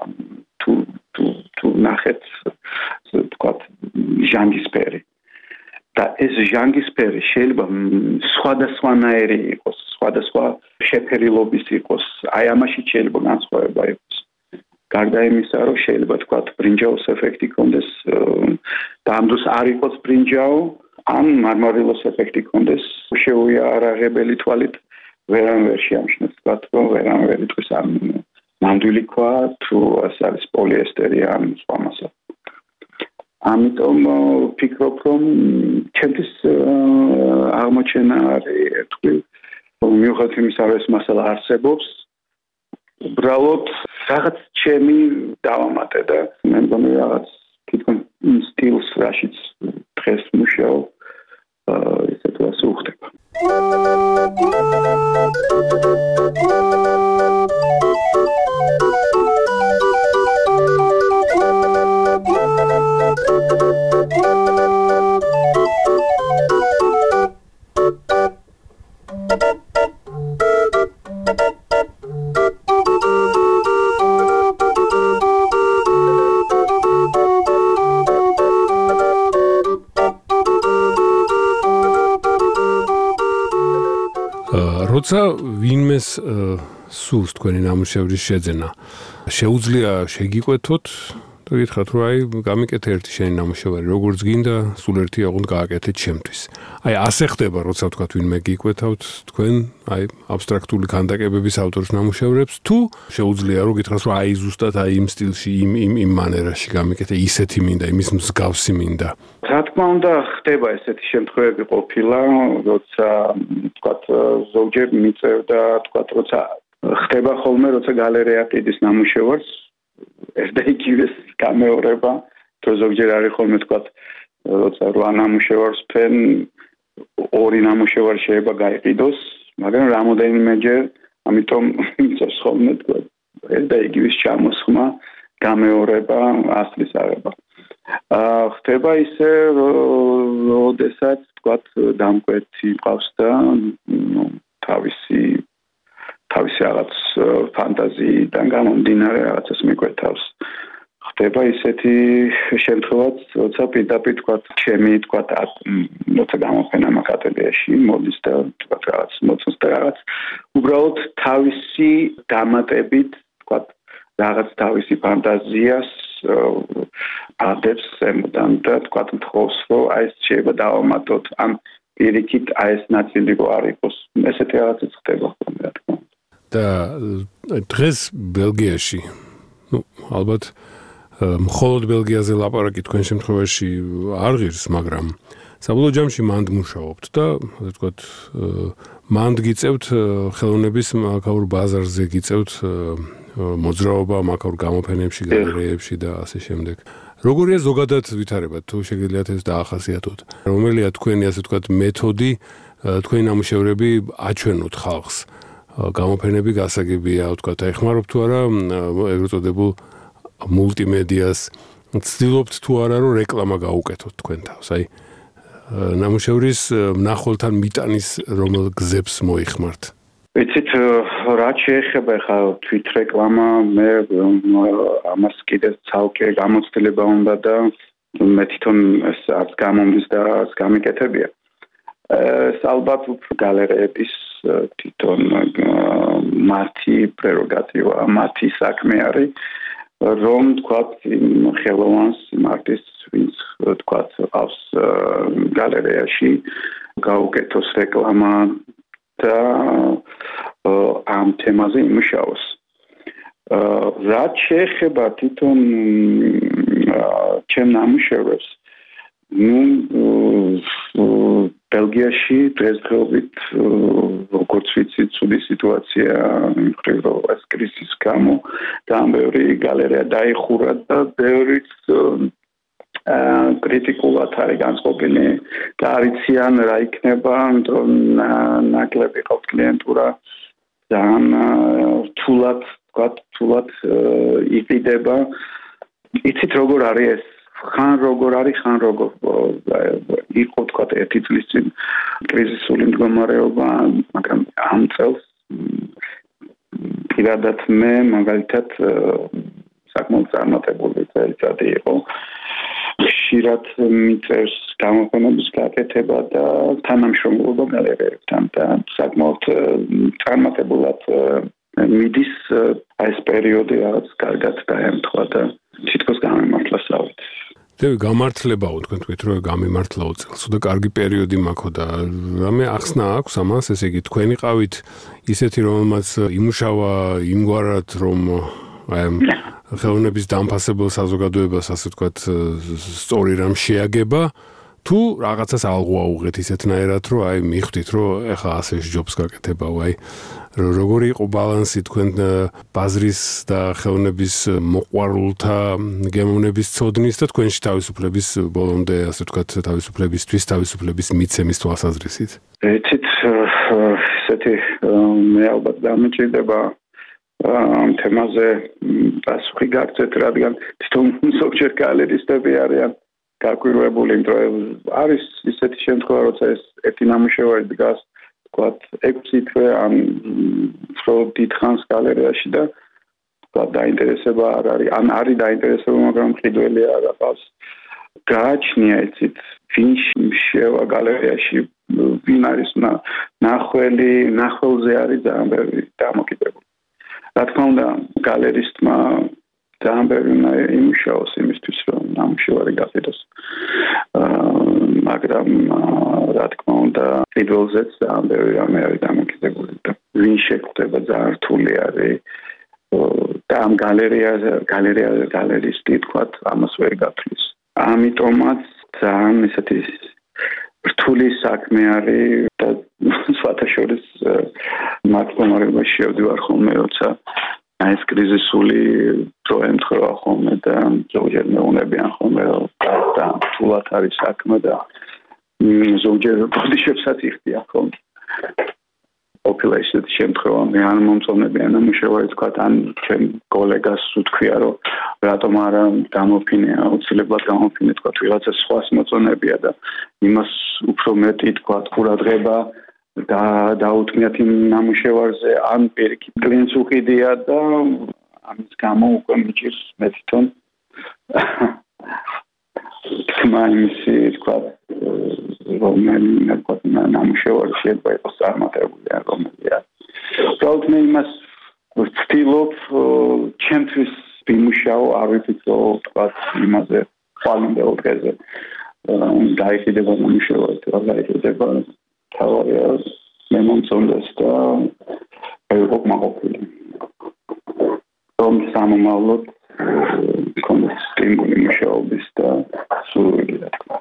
თუ ნახეთ თქვათ ჟანგისფერი და ეს ჟანგისფერი შეიძლება სხვადასხვანაირი იყოს სხვადასხვა შეფერილობის იყოს აი ამაში შეიძლება განსხვავება იყოს გარდა იმისა რომ შეიძლება თქვათ ბრინჯაოს ეფექტი კონდეს და ამ დროს არ იყოს ბრინჯაო ან მარმარილოს ეფექტი კონდეს შეუიარაღებელი თვალით ვერანაირ შეამჩნევს თქვათ რომ ვერანაირ იტყვის ამ ნამდვილი ქვა თუ ეს არის პოლიესტერი ან სხვა მასალა. ამიტომ ვფიქრობ რომ ჩემთვის აღმოჩენა არის ერთხელ მიუხედავად იმისა რომ ეს მასალა არსებობს უბრალოდ რაღაც ჩემი დავამატე და მე მგონი რაღაც თვითონ სტილს რაშიც დღეს მუშაობ ისეთ რას უხდება. როცა ვინმეს სურს თქვენი ნამუშევრის შეძენა, შეუძლია შეგიკვეთოთ და გითხრათ, რომ აი გამიკეთე ერთი შენი ნამუშევარი, როგორც გინდა, სულ ერთი აღუნ გააკეთეთ ჩემთვის. აი ასე ხდება, როცა ვთქვათ, ვინმე გიკვეთავთ თქვენ, აი აბსტრაქტული ქანდაკებების ავტორის ნამუშევრებს, თუ შეუძლია რომ გითხრათ, რომ აი ზუსტად აი იმ სტილში, იმ მანერაში გამიკეთე, ისეთი მინდა, იმის მსგავსი მინდა. რა თქმა უნდა, ხდება ესეთი შემთხვევები ყოფილა, როცა თქვათ ზოგჯერ მიწევდა, თქვათ როცა ხდება ხოლმე, როცა გალერეა ყიდის ნამუშევარს, ეს და იგივეს გამეორება, თუ ზოგჯერ არის ხოლმე თქვათ, როცა 8 ნამუშევარს ფენ, 2 ნამუშევარი შეიძლება გაიყიდოს, მაგრამ რამოდენიმეჯერ, ამიტომ იწევს ხოლმე თქვათ, ეს და იგივეს ჩამოსხმა, გამეორება, ასლის აღება. ხდება ისე, როდესაც თქვათ დამკვეთი ყავს და თავისი რაღაც ფანტაზიიდან გამომდინარე რაღაცას მიკვეთავს. ხდება ისეთი შემთხვევაც, როცა პირდაპირ თქვათ ჩემი თქვათ როცა გამოფენა ატელიერში მოდის და თქვათ რაღაც მოწონს და რაღაც უბრალოდ თავისი დამატებით თქვათ რაღაც თავისი ფანტაზიას ადებს ემოდან და თქვათ მთხოვს რომ აი ეს შეიძლება დავამატოთ ამ პირიქით აი ეს ნაწილი რო არ იყოს ესეთი რაღაცაც ხდება ხოლმე რა თქმა უნდა და დღეს ბელგიაში ну ალბათ მხოლოდ ბელგიაზე ლაპარაკი თქვენ შემთხვევაში არ ღირს მაგრამ საბოლოო ჯამში მანდ მუშაობთ და ასე ვთქვათ მანდ გიწევთ ხელოვნების მაკაურ ბაზარზე გიწევთ მოძრაობა მაკაურ გამოფენებში, გალერეებში და ასე შემდეგ. როგორია ზოგადად ვითარება, თუ შეგიძლიათ ეს დაახასიათოთ? რომელია თქვენი ასე ვთქვათ მეთოდი თქვენი ნამუშევრები აჩვენოთ ხალხს? გამოფენები გასაგებია, ვთქვათ, ეხმარობთ თუ არა ეგრეთ წოდებულ მულტიმედიას, ცდილობთ თუ არა რომ რეკლამა გაუკეთოთ თქვენ თავს, აი ნამუშევრის მნახველთან მიტანის რომელ გზებს მოიხმართ? ვიცით რა შეეხება ხა თვითრეკლამა მე ამას კიდე ცალკე გამოცდილება უნდა და მე თვითონ ეს არც გამომდის და არც გამიკეთებია ეს ალბათ გალერეების თვითონ მათი პრეროგატივა მათი საქმე არის რომ თქვათ ხელოვანს მარტის ვინც თქვათ ყავს გალერეაში გაუკეთოს რეკლამა და ამ თემაზე იმუშაოს. რაც შეეხება თვითონ ჩემ ნამუშევრებს, ბელგიაში დღესდღეობით როგორც ვიცით, ცუდი სიტუაცია მხრივ ეს კრიზისის გამო და ბევრი გალერეა დაიხურა და ბევრიც კრიტიკულად არის განწყობილი და არიციან რა იქნება, იმიტომ ნაკლები ყავს კლიენტურა ძალიან რთულად იყიდება. იცით როგორ არის ეს? ხან როგორ არის, ხან როგორ იყო თქვათ ერთი წლის წინ კრიზისული მდგომარეობა, მაგრამ ამ წელს პირადად მე მაგალითად საკმაოდ წარმატებული წელიწადი იყო. ხშირად მიწერს გამოყენების გაკეთება და თანამშრომლობა გალერეებთან და საკმაოდ წარმატებულად მიდის ეს პერიოდი რაც კარგად დაემთხვა და თითქოს გამიმართლა სწავლით. დევი გამართლება თქვენ თქვით რომ გამიმართლა უწელს და კარგი პერიოდი მაქვს და რამე ახსნა აქვს ამას ესე იგი თქვენ იყავით ისეთი რომელმაც იმუშავა იმგვარად რომ ხელოვნების დამფასებელ საზოგადოებას ასე ვთქვათ სწორი რამ შეაგება თუ რაღაცას ალღვა უღეთ ისეთნაირად რომ აი მიხვდით რომ ეხლა ასე ჯობს გაკეთება აი როგორი იყო ბალანსი თქვენ ბაზრის და ხელოვნების მოყვარულთა გემოვნების ცოდნის და თქვენში თავისუფლების ბოლომდე ასე ვთქვათ თავისუფლების მიცემის თვალსაზრისით იცით ესეთი მე ალბათ დამჭირდება ამ თემაზე პასუხი გაგცეთ, რადგან თვითონ ზოგჯერ გალერისტები არიან გაკვირვებული, იმიტომ არის ისეთი შემთხვევა, როცა ეს ერთი ნამუშევარი დგას, თქვათ 6 თვე ან ფროდით ხანს გალერეაში და თქვათ დაინტერესება არ არის, ან არის დაინტერესება, მაგრამ მყიდველი არ აქვს. გააჩნია იცით, ვინ შევა გალერეაში, ვინ არის ნახველზე არის ძალიან ბევრი დამოკიდებული. რა თქმა უნდა, გალერისტმა ძალიან ბევრი უნდა იმუშაოს იმისთვის, რომ ნამუშევარი გაყიდოს. მაგრამ რა თქმა უნდა, პირველზეც ძალიან ბევრი რამე არის დამოკიდებული და ვინ შეხვდება ძალიან რთული არის და ამ გალერისტი თქვათ ამას ვერ გათვლის. ამიტომაც ძალიან ესეთი რთული საქმე არის და სხვათა შორის მათ მომარებაში შევდივარ ხოლმე, როცა ეს კრიზისული დრო ემთხვევა ხოლმე და ზოგჯერ მეუბნებიან ხოლმე, რომ და რთულად არის საქმე და ზოგჯერ ბოდიშებსაც იხდიან ხოლმე. ყოფილა ისეთი შემთხვევა, მე არ მომწონებიან ნამუშევარი თქვათ, ან ჩემ კოლეგას უთქვია, რომ რატომ არა გამოფინე, აუცილებლად გამოფინე თქვათ, ვიღაცა სხვას მოწონებია და იმას უფრო მეტი თქვათ, ყურადღება და დაუთმიათ იმ ნამუშევარზე, ან პირიქით კლიენტს უყიდია და ამის გამო უკვე მიჭირს მე თვითონ თმაიმისი თქვათ, რომელიმე თქვათ ნამუშევარი შეიძლება იყოს წარმატებული ან რომელია. უბრალოდ მე იმას ვცდილობ ჩემთვის ვიმუშაო, არ ვიცით რომ თქვათ იმაზე ხვალინდელ დღეზე დაიხიდება ნამუშევარი, თუ არ დაიხიდება თავია მე მომწონდეს და ვიყო მაყოფილი. რომ სამომავლოდ კონდეს სტიმული მუშაობის და სურვილი რა თქმა უნდა.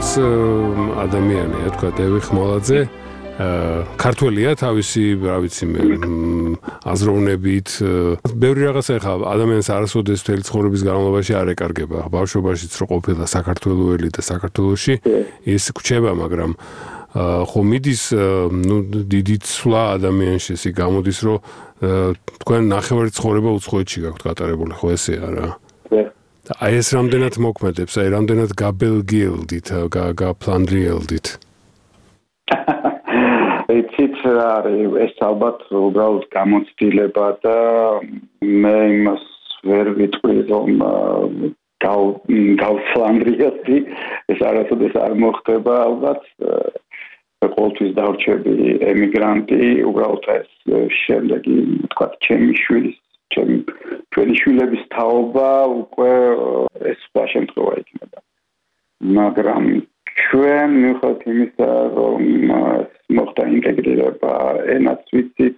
ადამიანია, თქვა დევი ხმალაძე. ქართველია თავისი, რა ვიცი მე, აზროვნებით, ბევრი რაღაცა ხა ადამიანს არასოდეს მთელი ცხოვრების განმავლობაში არ ეკარგება. ბავშვობაშიც რო ყოფილა საქართველოელი და საქართველოში ის გვჩება, მაგრამ ხო მიდის დიდი ცვლა ადამიანში, ისე გამოდის, რომ თქვენ ნახევარი ცხოვრება უცხოეთში გაქვთ გატარებული, ხო ესეა რა? აი ეს რამდენად მოქმედებს, აი რამდენად გაბელგიელდით, გაფლანდრიელდით? იცით რა არის, ეს ალბათ უბრალოდ გამოცდილება და მე იმას ვერ ვიტყვი, რომ გავფლანდრიელდი, ეს არასოდეს არ მოხდება ალბათ. ყოველთვის დავრჩები ემიგრანტი, უბრალოდ ეს შემდეგი, თქვა, ჩემი შვილების თაობა უკვე ეს სხვა შემთხვევა იქნება. მაგრამ ჩვენ მივხვდით იმისა, რომ მოხდა ინტეგრირება ენაც ვიცით,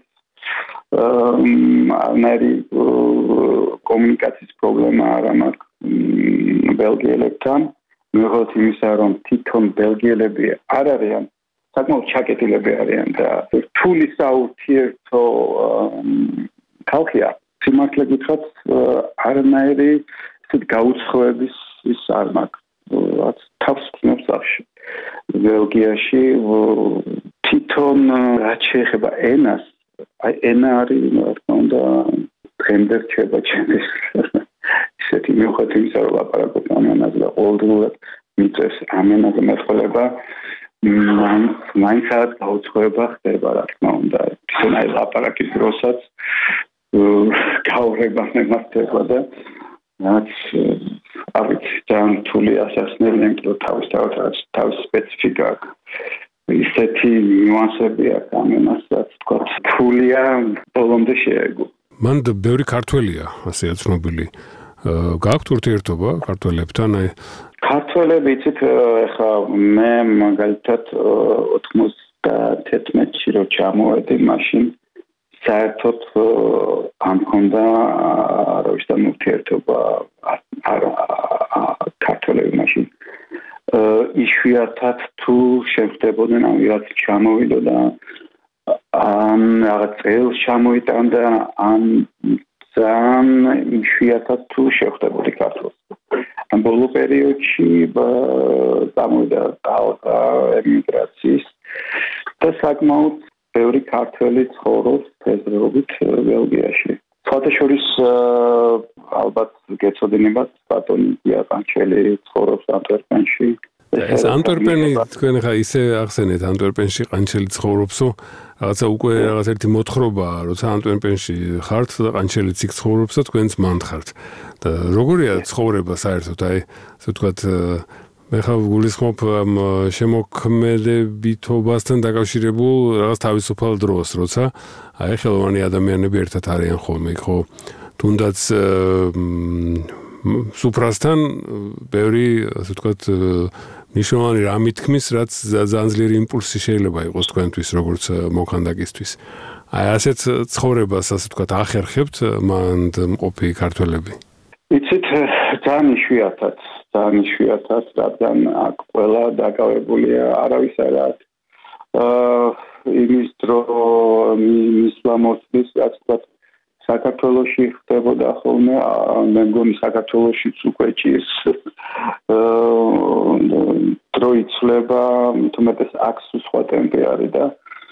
არანაირი კომუნიკაციის პრობლემა არ მაქვს ბელგიელებთან. მივხვდით იმისა, რომ თვითონ ბელგიელები არ არიან საკმაოდ ჩაკეტილები არიან და რთული საურთიერთო ხალხია. სიმართლე გითხრათ, არანაირი ისეთ გაუცხოების ის არ მაქვს. რაც თავს ხსნობს სახში. ბელგიაში თვითონ რაც შეეხება ენას, აი ენა არის, რა თქმა უნდა, დღემდე რჩება ჩემთვის. ისეთი მიუხედავად იმისა, რომ ლაპარაკობ ამ ენაზე და ყოველდღურად მიწევს ამ ენაზე მეტყველება, მაინც რაღაც გაუცხოება ხდება, რა თქმა უნდა. თვითონ აი ლაპარაკის დროსაც გაურება მემართება და რაც არ ვიცი, ძალიან რთული ასახსნელი, იმიტომ რომ თავის სპეციფიკა აქვს. ისეთი ნიუანსები აქვს ამ ენას, რაც თქვა, რთულია ბოლომდე შეეგო. მან ბევრი ქართველია, ასეა ცნობილი. გააქვთ ურთიერთობა ქართველებთან? აი ქართველები, იცით, ეხლა მე მაგალითად 91-ში რო ჩამოვედი, მაშინ საერთოდ არ მქონდა არავისთან ურთიერთობა ქართველები მაშინ. იშვიათად თუ შეხვდებოდნენ, ან ვიღაც ჩამოვიდა და ან რაღაც წელს ჩამოიტანდა, ან ძალიან იშვიათად თუ შეხვდებოდი ქართველს. ამ ბოლო პერიოდში წამოვიდა ტალღა ემიგრაციის და საკმაოდ ბევრი ქართველი ცხოვრობს დღესდღეობით ბელგიაში. სხვათა შორის ალბათ გეცოდინებათ ბატონი დიაყანჩელი ცხოვრობს ანტვერპენში. ეს ანტვერპენი თქვენ ხა ისე ახსენეთ ანტვერპენში ყანჩელი ცხოვრობსო, რაღაცა უკვე რაღაც ერთი მოთხრობაა, როცა ანტვერპენში ხართ და ყანჩელიც იქ ცხოვრობს და თქვენც მანდ ხართ. და როგორია ცხოვრება საერთოდ, აი ასე ვთქვათ, მე ხა გულისხმობ ამ შემოქმედებითობასთან დაკავშირებულ რაღაც თავისუფალ დროს, როცა აი ხელოვანი ადამიანები ერთად არიან ხოლმე, ხო? თუნდაც სუფრასთან ბევრი, ასე ვთქვათ, ნიშნავანი რამე თქმის, რაც ძალიან ძლიერი იმპულსი შეიძლება იყოს თქვენთვის, როგორც მოქანდაკისთვის. აი ასეთ ცხოვრებას, ასე ვთქვათ, ახერხებთ მანდ მყოფი ქართველები. იცით, ძალიან იშვიათად, რადგან აქ ყველა დაკავებულია არავის არ აქვს. იმის დრო მისლამოსის, რაც ვთქვათ, საქართველოში ხდებოდა ხოლმე, მე მგონი საქართველოშიც უკვე ჭირს დრო იცვლება, თუმეტეს აქ სხვა ტემპი არის და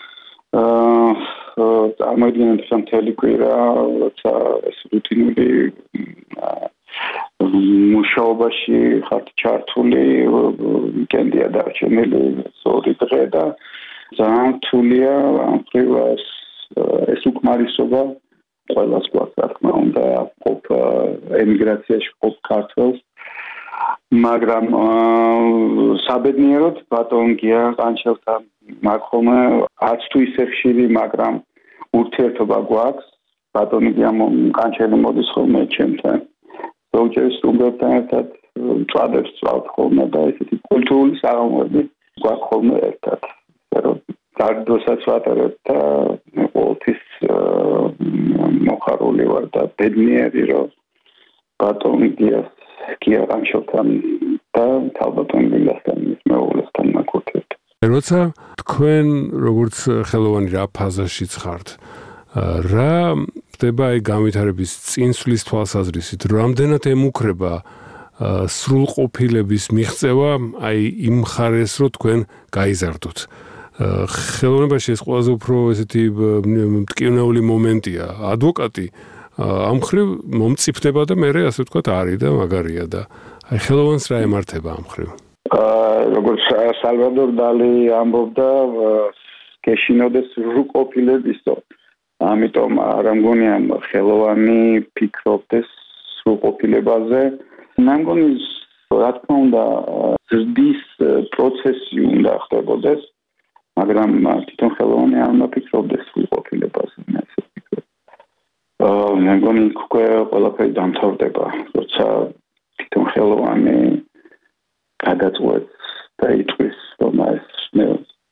წარმოიდგინეთ რომ მთელი კვირა, როცა ეს რუტინული მუშაობაში ხართ ჩართული, ვიკენდია დარჩენილი 2 დღე და ძალიან რთულია ამ ხრივას ეს უკმარისობა ყველას გვაქვს, რა თქმა უნდა, ყოფ ემიგრაციაში ყოფ ქართველს, მაგრამ საბედნიეროდ ბატონ გია ყანჩელთან მაგ ხოლმე არც თუ ისე ხშირი, მაგრამ ურთიერთობა გვაქვს. ბატონი გია ყანჩელი მოდის ხოლმე ჩემთან. ზოგჯერ სტუმრებთან ერთად წვადებს წვავთ ხოლმე და ესეთი კულტურული საღამოები გვაქვს ხოლმე ერთად. გარდოსაც ვატარებ და ყოველთვის მოხარული ვარ და ბედნიერი, რომ ბატონ გია ყანჩელთან და თავბატონ გიასთან მის მეუღლე როცა თქვენ როგორც ხელოვანი რა ფაზაშიც ხართ რა ხდება აი განვითარების წინსვლის თვალსაზრისით რამდენად ემუქრება სრულყოფილების მიღწევა აი იმ ხარეს რომ თქვენ გაიზარდოთ ხელოვნებაში ეს ყველაზე უფრო ესეთი მტკივნეული მომენტია ადვოკატი ამ ხრივ მომწიფდება და მე ასე ვთქვათ არის და მაგარია და აი ხელოვანს რა ემართება ამ ხრივ როგორც სალვადორ დალი ამბობდა გეშინოდეს სრულყოფილებისო ამიტომ არ მგონია ხელოვანი ფიქრობდეს სრულყოფილებაზე მე მგონი რა თქმა უნდა ზრდის პროცესი უნდა ხდებოდეს მაგრამ თვითონ ხელოვანი არ მოფიქრობდეს სრულყოფილებაზე მე ასე ვფიქრობ მე მგონი უკვე ყველაფერი დამთავრდება როცა თვითონ ხელოვანი გადაწყვეტს და იტყვის რომ ეს მე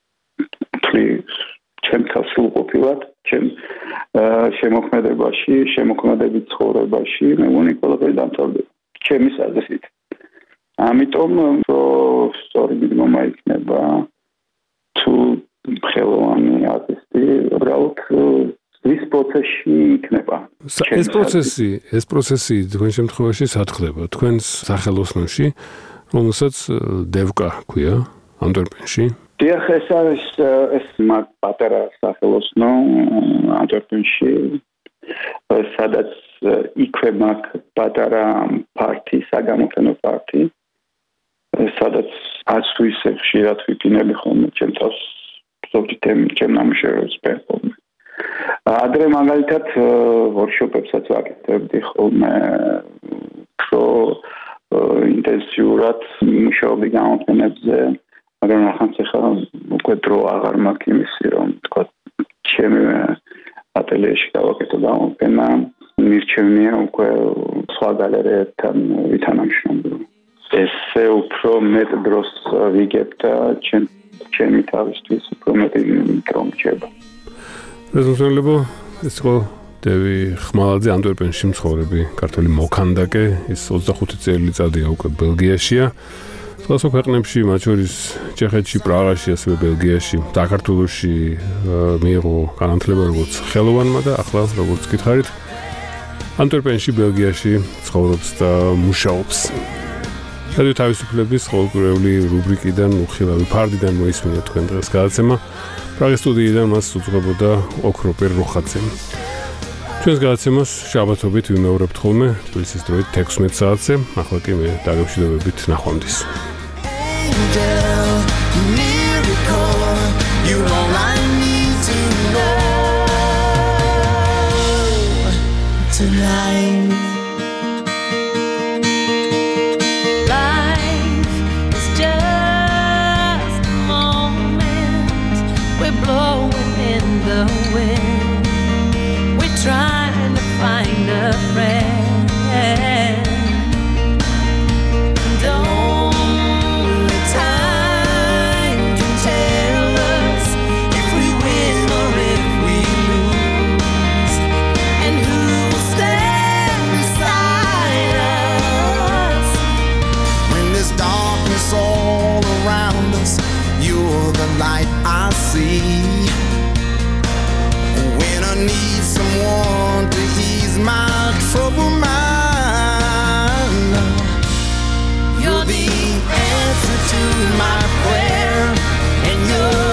ჩემთან სრულყოფილად ჩემ შემოქმედებაში შემოქმედებით ცხოვრებაში მე მგონი ყველაფერი დამთავრდება ჩემი აზრით ამიტომ სწორი მიღმა იქნება თუ ხელოვანი არტისტი უბრალოდ ის პროცესში იქნება ეს პროცესი თქვენ შემთხვევაში სათხდება თქვენს სახელოსნოში რომელსაც დევკა ქვია ანტვერპენში დიახ ეს არის ეს პატარა სახელოსნო ანტვერპენში სადაც იქვე მაქვს პატარა პარტი საგამოფენო პარტი სადაც არც თუ ისე ხშირად ვიპინები ხოლმე ჩემ თავს ზოგჯერ ჩემ ნამუშევრებს პერფორმ ადრე მაგალითად ვორქშოპებსაც ვაკეთებდი ხოლმე პრო ინტენსიურად მუშაობდი გამოფენებზე მაგრამ ახლა ხა უკვე დრო აღარ მაქვს იმისი რომ თქვა ჩემი ატელიეში გავაკეთო გამოფენა მირჩევნია უკვე სხვა გალერეებთან ვითანამშრომლო ესე უფრო მეტ დროს ვიგებ და ჩემი თავისთვის უფრო მეტი დრო მრჩება რეზულტატებო ეს იყო დევი ხმალაძე ანტვერპენში მცხოვრები ქართველი მოქანდაკე ის 25 წელიწადია უკვე ბელგიაშია სხვადასხვა ქვეყნებში მათ შორის ჩეხეთში პრაღაში ასევე ბელგიაში საქართველოში მიიღო განათლება როგორც ხელოვანმა და ახლა როგორც გითხარით ანტვერპენში ბელგიაში ცხოვრობს და მუშაობს რადიო თავისუფლების ყოველკვირეული რუბრიკიდან უხილავი ფარდიდან მოისმინეთ თქვენ დღეს გადაცემა პრაღის სტუდიიდან მას უძღვებოდა ოქროპერ როხაძე ჩვენს გადაცემას შაბათობით ვიმეორებთ ხოლმე თბილისის დროით 16 საათზე ახლა კი მე დაგემშვიდობებით ნახვამდის Trying to find a friend. Only time can tell us if we win or if we lose, and who will stand beside us when there's darkness all around us. You're the light I see. When I need someone to ease my troubled mind, you're the answer to my prayer, and you're